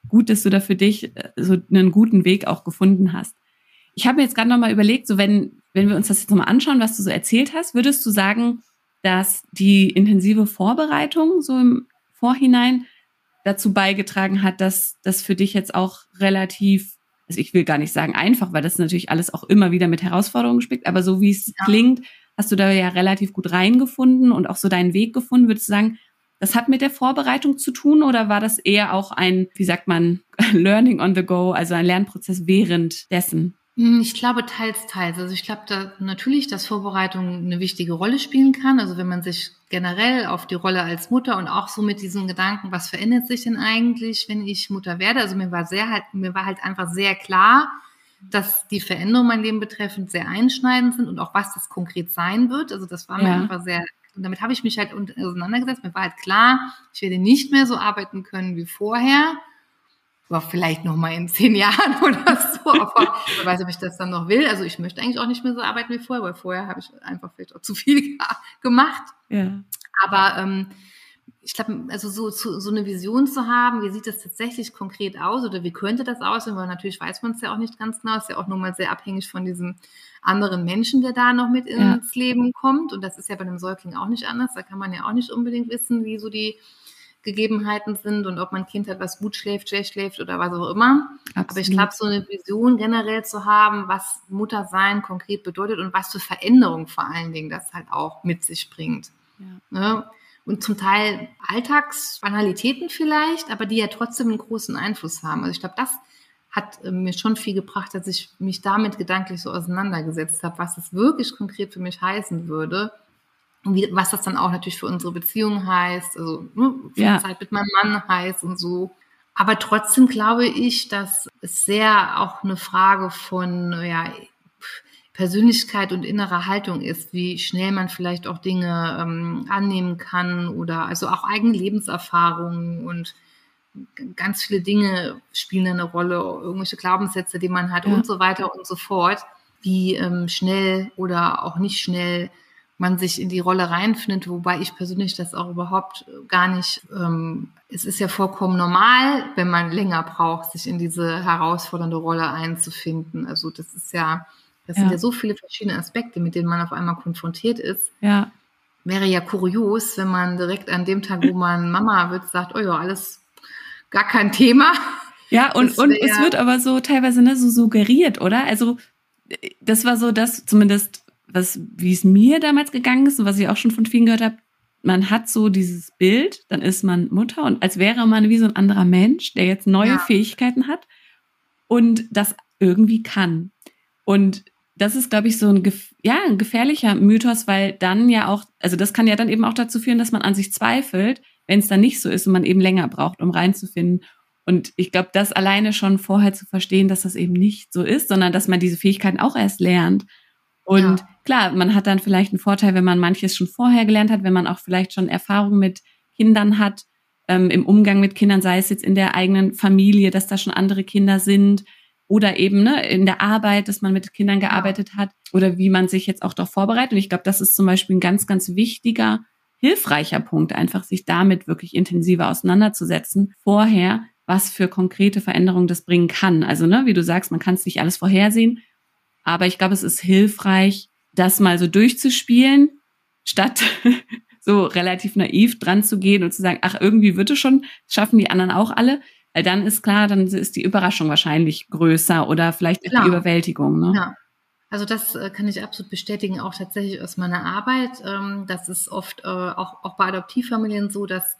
gut, dass du da für dich so einen guten Weg auch gefunden hast. Ich habe mir jetzt gerade nochmal überlegt, so wenn wir uns das jetzt nochmal anschauen, was du so erzählt hast, würdest du sagen, dass die intensive Vorbereitung so im Vorhinein dazu beigetragen hat, dass das für dich jetzt auch relativ, also ich will gar nicht sagen einfach, weil das natürlich alles auch immer wieder mit Herausforderungen spickt, aber so wie es klingt, hast du da ja relativ gut reingefunden und auch so deinen Weg gefunden. Würdest du sagen, das hat mit der Vorbereitung zu tun oder war das eher auch ein, wie sagt man, Learning on the go, also ein Lernprozess währenddessen? Ich glaube teils, teils. Also ich glaube natürlich, dass Vorbereitung eine wichtige Rolle spielen kann. Also wenn man sich generell auf die Rolle als Mutter und auch so mit diesen Gedanken, was verändert sich denn eigentlich, wenn ich Mutter werde? Also mir war halt einfach sehr klar, dass die Veränderungen mein Leben betreffend sehr einschneidend sind und auch was das konkret sein wird. Also das war mir einfach sehr, und damit habe ich mich halt auseinandergesetzt. Mir war halt klar, ich werde nicht mehr so arbeiten können wie vorher. Aber vielleicht noch mal in 10 Jahren oder so. Aber wer weiß, ob ich das dann noch will. Also ich möchte eigentlich auch nicht mehr so arbeiten wie vorher, weil vorher habe ich einfach vielleicht auch zu viel gemacht. Ja. Aber ich glaube, also so eine Vision zu haben, wie sieht das tatsächlich konkret aus oder wie könnte das aussehen, weil natürlich weiß man es ja auch nicht ganz genau, ist ja auch nur mal sehr abhängig von diesem anderen Menschen, der da noch mit ins Leben kommt. Und das ist ja bei einem Säugling auch nicht anders. Da kann man ja auch nicht unbedingt wissen, wie so die Gegebenheiten sind und ob man ein Kind hat, was gut schläft, schlecht schläft oder was auch immer. Absolut. Aber ich glaube, so eine Vision generell zu haben, was Muttersein konkret bedeutet und was für Veränderungen vor allen Dingen das halt auch mit sich bringt. Ja. Ne? Und zum Teil Alltagsbanalitäten vielleicht, aber die ja trotzdem einen großen Einfluss haben. Also ich glaube, das hat mir schon viel gebracht, dass ich mich damit gedanklich so auseinandergesetzt habe, was es wirklich konkret für mich heißen würde. Und was das dann auch natürlich für unsere Beziehung heißt, also für Zeit mit meinem Mann heißt und so. Aber trotzdem glaube ich, dass es sehr auch eine Frage von Persönlichkeit und innerer Haltung ist, wie schnell man vielleicht auch Dinge annehmen kann oder also auch eigene Lebenserfahrungen und ganz viele Dinge spielen eine Rolle, irgendwelche Glaubenssätze, die man hat und so weiter und so fort, wie schnell oder auch nicht schnell man sich in die Rolle reinfindet, wobei ich persönlich das auch überhaupt gar nicht, es ist ja vollkommen normal, wenn man länger braucht, sich in diese herausfordernde Rolle einzufinden. Also das sind ja so viele verschiedene Aspekte, mit denen man auf einmal konfrontiert ist. Ja. Wäre ja kurios, wenn man direkt an dem Tag, wo man Mama wird, sagt, oh ja, alles gar kein Thema. Ja, und es wird aber so teilweise so suggeriert, oder? Also das war so das zumindest, wie es mir damals gegangen ist und was ich auch schon von vielen gehört habe, man hat so dieses Bild, dann ist man Mutter und als wäre man wie so ein anderer Mensch, der jetzt neue Fähigkeiten hat und das irgendwie kann. Und das ist, glaube ich, so ein gefährlicher Mythos, weil dann ja auch, also das kann ja dann eben auch dazu führen, dass man an sich zweifelt, wenn es dann nicht so ist und man eben länger braucht, um reinzufinden. Und ich glaube, das alleine schon vorher zu verstehen, dass das eben nicht so ist, sondern dass man diese Fähigkeiten auch erst lernt. Und klar, man hat dann vielleicht einen Vorteil, wenn man manches schon vorher gelernt hat, wenn man auch vielleicht schon Erfahrung mit Kindern hat, im Umgang mit Kindern, sei es jetzt in der eigenen Familie, dass da schon andere Kinder sind oder eben in der Arbeit, dass man mit Kindern gearbeitet hat oder wie man sich jetzt auch darauf vorbereitet. Und ich glaube, das ist zum Beispiel ein ganz, ganz wichtiger, hilfreicher Punkt, einfach sich damit wirklich intensiver auseinanderzusetzen vorher, was für konkrete Veränderungen das bringen kann. Also wie du sagst, man kann es nicht alles vorhersehen, aber ich glaube, es ist hilfreich, das mal so durchzuspielen, statt so relativ naiv dran zu gehen und zu sagen, ach, irgendwie wird es schon, schaffen die anderen auch alle. Weil dann ist klar, dann ist die Überraschung wahrscheinlich größer oder vielleicht die Überwältigung. Ne? Ja, also das kann ich absolut bestätigen, auch tatsächlich aus meiner Arbeit. Das ist oft auch bei Adoptivfamilien so, dass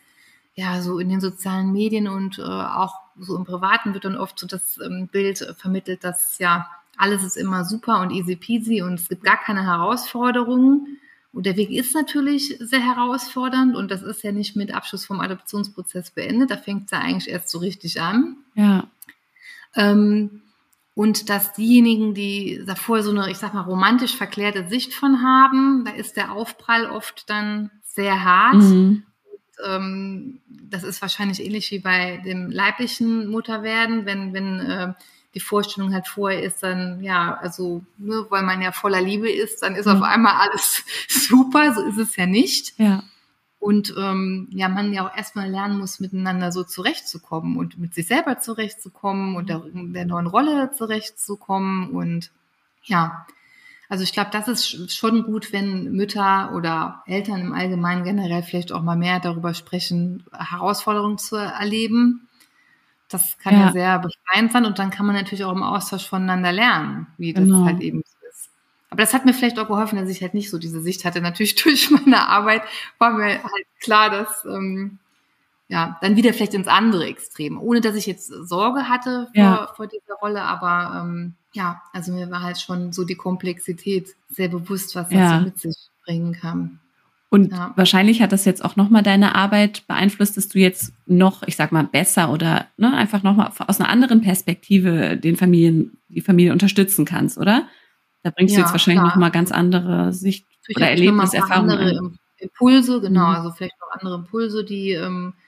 so in den sozialen Medien und auch so im Privaten wird dann oft so das Bild vermittelt, dass alles ist immer super und easy peasy und es gibt gar keine Herausforderungen. Und der Weg ist natürlich sehr herausfordernd und das ist ja nicht mit Abschluss vom Adoptionsprozess beendet. Da fängt es ja eigentlich erst so richtig an. Ja. Und dass diejenigen, die davor so eine, ich sag mal, romantisch verklärte Sicht von haben, da ist der Aufprall oft dann sehr hart. Mhm. Und, das ist wahrscheinlich ähnlich wie bei dem leiblichen Mutterwerden, wenn die Vorstellung halt vorher ist, dann weil man ja voller Liebe ist, dann ist auf einmal alles super, so ist es ja nicht. Ja. Und man ja auch erstmal lernen muss, miteinander so zurechtzukommen und mit sich selber zurechtzukommen und der neuen Rolle zurechtzukommen. Und ja, also ich glaube, das ist schon gut, wenn Mütter oder Eltern im Allgemeinen generell vielleicht auch mal mehr darüber sprechen, Herausforderungen zu erleben. Das kann ja sehr befreiend sein und dann kann man natürlich auch im Austausch voneinander lernen, wie das halt eben so ist. Aber das hat mir vielleicht auch geholfen, dass ich halt nicht so diese Sicht hatte. Natürlich durch meine Arbeit war mir halt klar, dass dann wieder vielleicht ins andere Extrem, ohne dass ich jetzt Sorge hatte vor dieser Rolle, aber also mir war halt schon so die Komplexität sehr bewusst, was das so mit sich bringen kann. Und wahrscheinlich hat das jetzt auch nochmal deine Arbeit beeinflusst, dass du jetzt noch, ich sag mal, besser oder einfach nochmal aus einer anderen Perspektive die Familie unterstützen kannst, oder? Da bringst du jetzt wahrscheinlich nochmal ganz andere Sicht oder Erlebniserfahrungen ein. Andere Impulse, genau, also vielleicht noch andere Impulse, die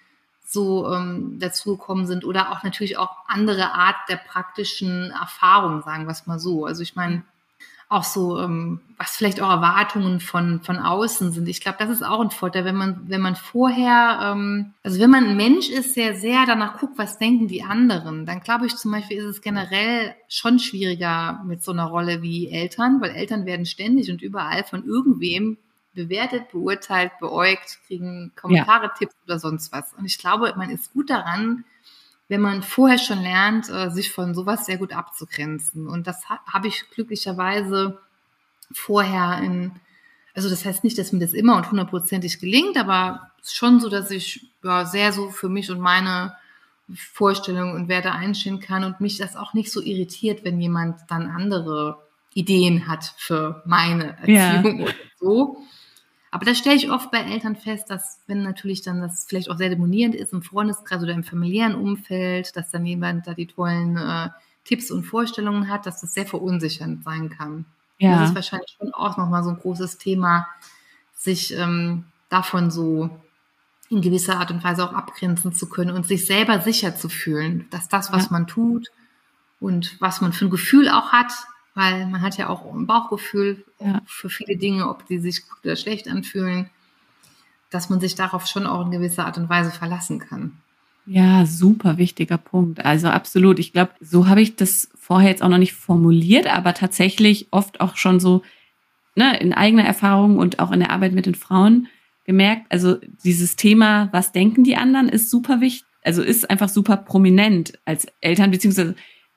dazugekommen sind oder auch natürlich auch andere Art der praktischen Erfahrung, sagen wir es mal so. Also ich meine, auch so, was vielleicht auch Erwartungen von außen sind. Ich glaube, das ist auch ein Vorteil, wenn man vorher, also wenn man ein Mensch ist, der sehr danach guckt, was denken die anderen, dann glaube ich zum Beispiel, ist es generell schon schwieriger mit so einer Rolle wie Eltern, weil Eltern werden ständig und überall von irgendwem bewertet, beurteilt, beäugt, kriegen Kommentare, Tipps oder sonst was. Und ich glaube, man ist gut daran, wenn man vorher schon lernt, sich von sowas sehr gut abzugrenzen. Und das habe ich glücklicherweise vorher also das heißt nicht, dass mir das immer und 100%ig gelingt, aber es ist schon so, dass ich sehr so für mich und meine Vorstellungen und Werte einstehen kann und mich das auch nicht so irritiert, wenn jemand dann andere Ideen hat für meine Erziehung oder so. Aber das stelle ich oft bei Eltern fest, dass wenn natürlich dann das vielleicht auch sehr demonierend ist im Freundeskreis oder im familiären Umfeld, dass dann jemand da die tollen Tipps und Vorstellungen hat, dass das sehr verunsichernd sein kann. Ja. Das ist wahrscheinlich schon auch nochmal so ein großes Thema, sich davon so in gewisser Art und Weise auch abgrenzen zu können und sich selber sicher zu fühlen, dass das, was man tut und was man für ein Gefühl auch hat, weil man hat ja auch ein Bauchgefühl für viele Dinge, ob die sich gut oder schlecht anfühlen, dass man sich darauf schon auch in gewisser Art und Weise verlassen kann. Ja, super wichtiger Punkt. Also absolut. Ich glaube, so habe ich das vorher jetzt auch noch nicht formuliert, aber tatsächlich oft auch schon so in eigener Erfahrung und auch in der Arbeit mit den Frauen gemerkt, also dieses Thema, was denken die anderen, ist super wichtig, also ist einfach super prominent als Eltern, beziehungsweise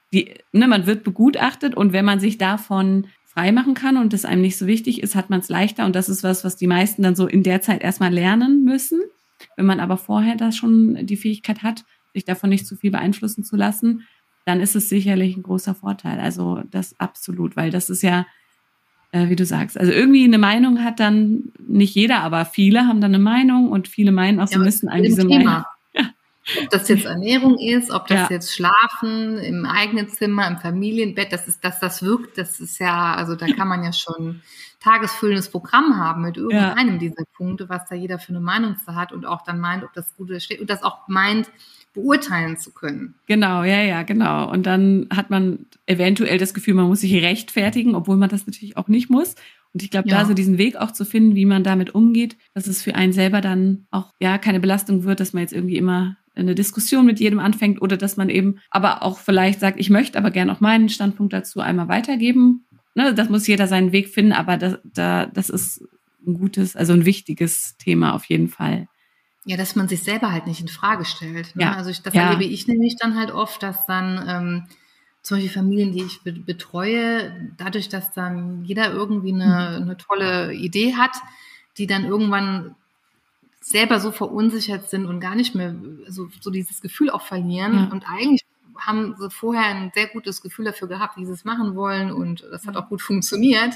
man wird begutachtet und wenn man sich davon freimachen kann und das einem nicht so wichtig ist, hat man es leichter und das ist was die meisten dann so in der Zeit erstmal lernen müssen. Wenn man aber vorher da schon die Fähigkeit hat, sich davon nicht zu viel beeinflussen zu lassen, dann ist es sicherlich ein großer Vorteil. Also das absolut, weil das ist ja, wie du sagst, also irgendwie eine Meinung hat dann nicht jeder, aber viele haben dann eine Meinung und viele meinen auch, sie müssen an diese Meinung. Ob das jetzt Ernährung ist, ob das jetzt Schlafen im eigenen Zimmer, im Familienbett, das wirkt, das ist ja, also da kann man ja schon tagesfüllendes Programm haben mit irgendeinem dieser Punkte, was da jeder für eine Meinung zu hat und auch dann meint, ob das gut oder schlecht und das auch meint, beurteilen zu können. Genau, genau. Und dann hat man eventuell das Gefühl, man muss sich rechtfertigen, obwohl man das natürlich auch nicht muss. Und ich glaube, da so diesen Weg auch zu finden, wie man damit umgeht, dass es für einen selber dann auch keine Belastung wird, dass man jetzt irgendwie immer eine Diskussion mit jedem anfängt oder dass man eben aber auch vielleicht sagt, ich möchte aber gerne auch meinen Standpunkt dazu einmal weitergeben. Das muss jeder seinen Weg finden, aber das ist ein gutes, also ein wichtiges Thema auf jeden Fall. Ja, dass man sich selber halt nicht in Frage stellt. Ne? Also das erlebe ich nämlich dann halt oft, dass dann zum Beispiel Familien, die ich betreue, dadurch, dass dann jeder irgendwie eine tolle Idee hat, die dann irgendwann selber so verunsichert sind und gar nicht mehr so dieses Gefühl auch verlieren. Und eigentlich haben sie vorher ein sehr gutes Gefühl dafür gehabt, wie sie es machen wollen und das hat auch gut funktioniert.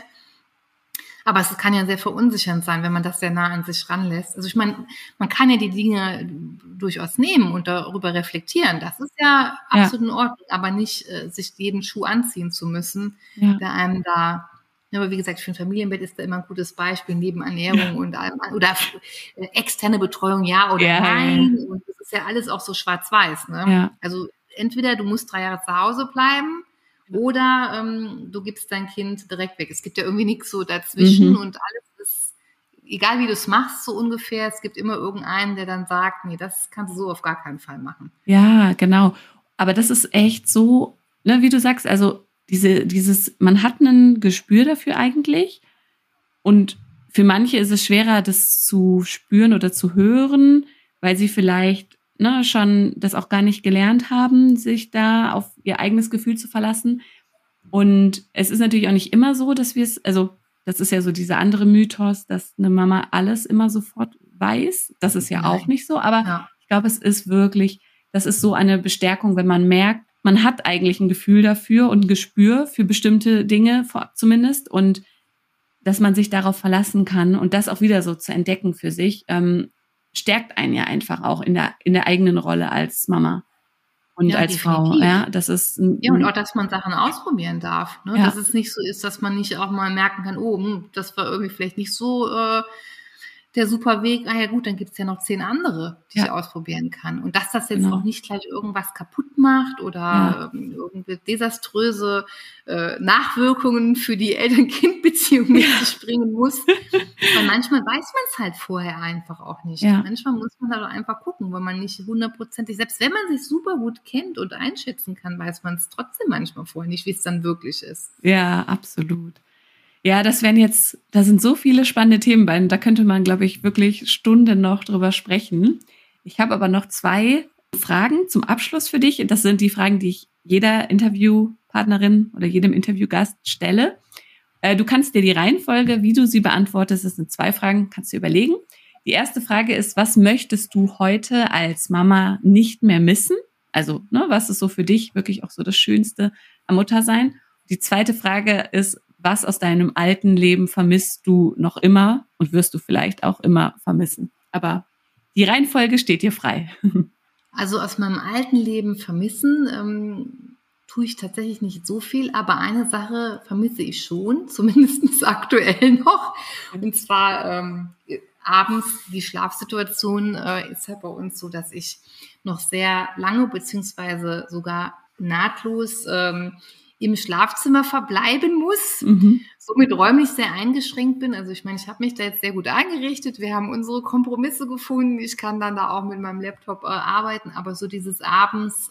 Aber es kann ja sehr verunsichernd sein, wenn man das sehr nah an sich ranlässt. Also ich meine, man kann ja die Dinge durchaus nehmen und darüber reflektieren. Das ist ja absolut in Ordnung, aber nicht sich jeden Schuh anziehen zu müssen, der einem da. Aber wie gesagt, für ein Familienbett ist da immer ein gutes Beispiel neben Ernährung und allem, oder externe Betreuung, oder nein. Und das ist ja alles auch so schwarz-weiß. Ne? Ja. Also entweder du musst 3 Jahre zu Hause bleiben oder du gibst dein Kind direkt weg. Es gibt ja irgendwie nichts so dazwischen und alles ist egal wie du es machst, so ungefähr, es gibt immer irgendeinen, der dann sagt, nee, das kannst du so auf gar keinen Fall machen. Ja, genau. Aber das ist echt so, ne, wie du sagst, also man hat ein Gespür dafür eigentlich und für manche ist es schwerer, das zu spüren oder zu hören, weil sie vielleicht schon das auch gar nicht gelernt haben, sich da auf ihr eigenes Gefühl zu verlassen. Und es ist natürlich auch nicht immer so, dass also das ist ja so dieser andere Mythos, dass eine Mama alles immer sofort weiß. Das ist ja Nein. auch nicht so, aber ich glaube, es ist wirklich, das ist so eine Bestärkung, wenn man merkt, man hat eigentlich ein Gefühl dafür und ein Gespür für bestimmte Dinge zumindest und dass man sich darauf verlassen kann und das auch wieder so zu entdecken für sich, stärkt einen ja einfach auch in der eigenen Rolle als Mama und als definitiv. Frau. Ja, das ist und auch, dass man Sachen ausprobieren darf. Ne? Ja. Dass es nicht so ist, dass man nicht auch mal merken kann, das war irgendwie vielleicht nicht so der super Weg. Ah ja gut, dann gibt es ja noch 10 andere, die ich ausprobieren kann. Und dass das jetzt auch nicht gleich irgendwas kaputt macht oder irgendwie desaströse Nachwirkungen für die Eltern-Kind-Beziehung mit sich bringen muss. Weil manchmal weiß man es halt vorher einfach auch nicht. Ja. Manchmal muss man halt einfach gucken, weil man nicht 100%, selbst wenn man sich super gut kennt und einschätzen kann, weiß man es trotzdem manchmal vorher nicht, wie es dann wirklich ist. Ja, absolut. Ja, da sind so viele spannende Themen bei, da könnte man, glaube ich, wirklich Stunden noch drüber sprechen. Ich habe aber noch 2 Fragen zum Abschluss für dich. Das sind die Fragen, die ich jeder Interviewpartnerin oder jedem Interviewgast stelle. Du kannst dir die Reihenfolge, wie du sie beantwortest, das sind 2 Fragen, kannst du überlegen. Die erste Frage ist, was möchtest du heute als Mama nicht mehr missen? Also, was ist so für dich wirklich auch so das Schönste am Muttersein? Die zweite Frage ist, was aus deinem alten Leben vermisst du noch immer und wirst du vielleicht auch immer vermissen? Aber die Reihenfolge steht dir frei. Also aus meinem alten Leben vermissen tue ich tatsächlich nicht so viel, aber eine Sache vermisse ich schon, zumindest aktuell noch. Und zwar abends die Schlafsituation ist ja bei uns so, dass ich noch sehr lange beziehungsweise sogar nahtlos im Schlafzimmer verbleiben muss, somit räumlich sehr eingeschränkt bin. Also ich meine, ich habe mich da jetzt sehr gut eingerichtet. Wir haben unsere Kompromisse gefunden. Ich kann dann da auch mit meinem Laptop arbeiten. Aber so dieses abends,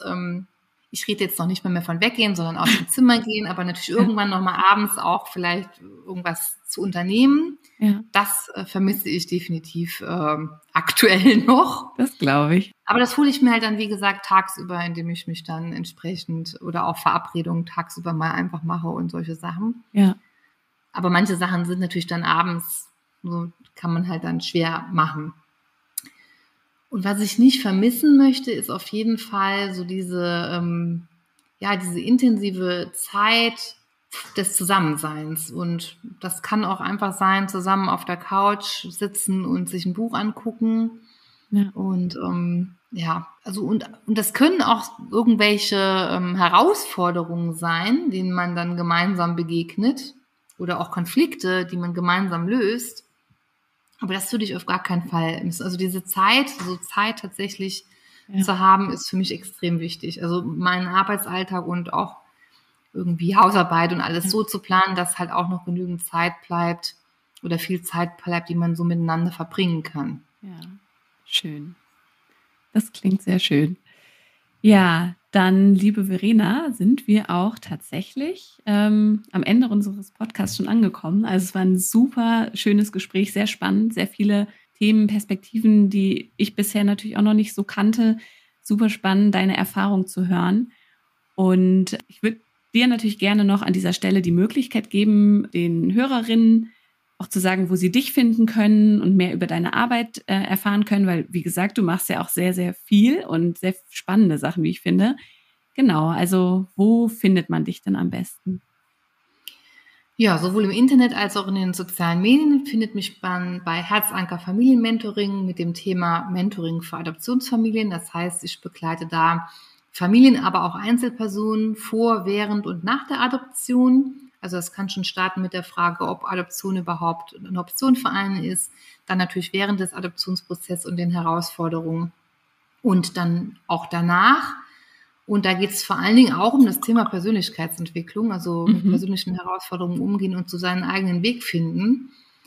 ich rede jetzt noch nicht mehr von weggehen, sondern aus dem Zimmer gehen, aber natürlich irgendwann nochmal abends auch vielleicht irgendwas zu unternehmen. Ja. Das vermisse ich definitiv aktuell noch. Das glaube ich. Aber das hole ich mir halt dann, wie gesagt, tagsüber, indem ich mich dann entsprechend oder auch Verabredungen tagsüber mal einfach mache und solche Sachen. Ja. Aber manche Sachen sind natürlich dann abends, so kann man halt dann schwer machen. Und was ich nicht vermissen möchte, ist auf jeden Fall so diese intensive Zeit des Zusammenseins. Und das kann auch einfach sein, zusammen auf der Couch sitzen und sich ein Buch angucken. Ja. Und und das können auch irgendwelche Herausforderungen sein, denen man dann gemeinsam begegnet oder auch Konflikte, die man gemeinsam löst. Aber das würde ich auf gar keinen Fall. Also diese Zeit tatsächlich zu haben, ist für mich extrem wichtig. Also meinen Arbeitsalltag und auch irgendwie Hausarbeit und alles so zu planen, dass halt auch noch genügend Zeit bleibt oder viel Zeit bleibt, die man so miteinander verbringen kann. Ja. Schön. Das klingt sehr schön. Ja, dann, liebe Verena, sind wir auch tatsächlich am Ende unseres Podcasts schon angekommen. Also es war ein super schönes Gespräch, sehr spannend, sehr viele Themen, Perspektiven, die ich bisher natürlich auch noch nicht so kannte. Super spannend, deine Erfahrung zu hören. Und ich würde dir natürlich gerne noch an dieser Stelle die Möglichkeit geben, den Hörerinnen auch zu sagen, wo sie dich finden können und mehr über deine Arbeit erfahren können, weil, wie gesagt, du machst ja auch sehr, sehr viel und sehr spannende Sachen, wie ich finde. Genau, also wo findet man dich denn am besten? Ja, sowohl im Internet als auch in den sozialen Medien findet mich bei Herzanker Familienmentoring mit dem Thema Mentoring für Adoptionsfamilien. Das heißt, ich begleite da Familien, aber auch Einzelpersonen vor, während und nach der Adoption. Also das kann schon starten mit der Frage, ob Adoption überhaupt eine Option für einen ist. Dann natürlich während des Adoptionsprozesses und den Herausforderungen. Und dann auch danach. Und da geht es vor allen Dingen auch um das Thema Persönlichkeitsentwicklung, also mit persönlichen Herausforderungen umgehen und so seinen eigenen Weg finden.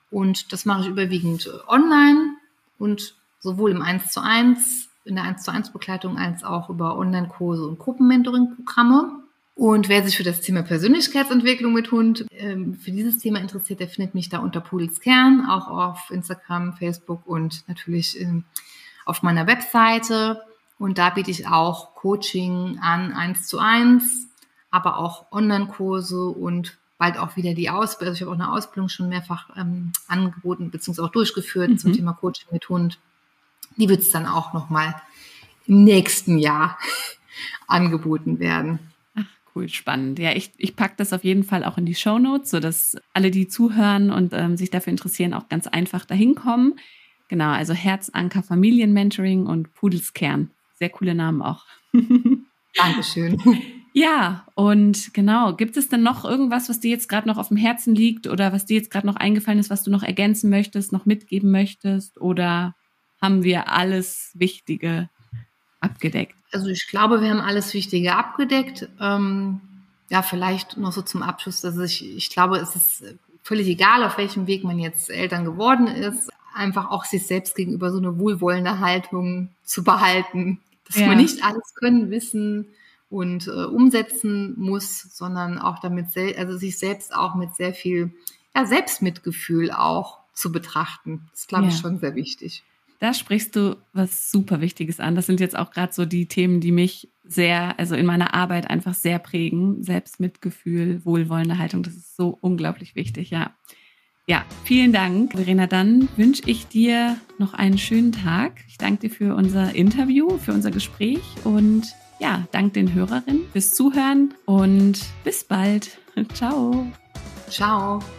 Und das mache ich überwiegend online und sowohl im 1:1, in der 1:1 Begleitung als auch über Online-Kurse und Gruppenmentoring-Programme. Und wer sich für das Thema Persönlichkeitsentwicklung mit Hund für dieses Thema interessiert, der findet mich da unter Pudels Kern, auch auf Instagram, Facebook und natürlich auf meiner Webseite. Und da biete ich auch Coaching an, 1:1, aber auch Online-Kurse und bald auch wieder die Ausbildung. Also ich habe auch eine Ausbildung schon mehrfach angeboten bzw. auch durchgeführt zum Thema Coaching mit Hund. Die wird es dann auch nochmal im nächsten Jahr angeboten werden. Cool, spannend. Ja, ich packe das auf jeden Fall auch in die Shownotes, sodass alle, die zuhören und sich dafür interessieren, auch ganz einfach dahin kommen. Genau, also Herzanker Familienmentoring und Pudels Kern. Sehr coole Namen auch. Dankeschön. Ja, und genau, gibt es denn noch irgendwas, was dir jetzt gerade noch auf dem Herzen liegt oder was dir jetzt gerade noch eingefallen ist, was du noch ergänzen möchtest, noch mitgeben möchtest, oder haben wir alles Wichtige abgedeckt? Also ich glaube, wir haben alles Wichtige abgedeckt. Ja, vielleicht noch so zum Abschluss, dass ich glaube, es ist völlig egal, auf welchem Weg man jetzt Eltern geworden ist, einfach auch sich selbst gegenüber so eine wohlwollende Haltung zu behalten, dass man nicht alles können, wissen und umsetzen muss, sondern auch damit, also sich selbst auch mit sehr viel Selbstmitgefühl auch zu betrachten. Das glaube ich schon sehr wichtig. Da sprichst du was super Wichtiges an. Das sind jetzt auch gerade so die Themen, die mich sehr, also in meiner Arbeit einfach sehr prägen. Selbstmitgefühl, wohlwollende Haltung, das ist so unglaublich wichtig, ja. Ja, vielen Dank, Verena. Dann wünsche ich dir noch einen schönen Tag. Ich danke dir für unser Interview, für unser Gespräch und ja, danke den Hörerinnen fürs Zuhören und bis bald. Ciao. Ciao.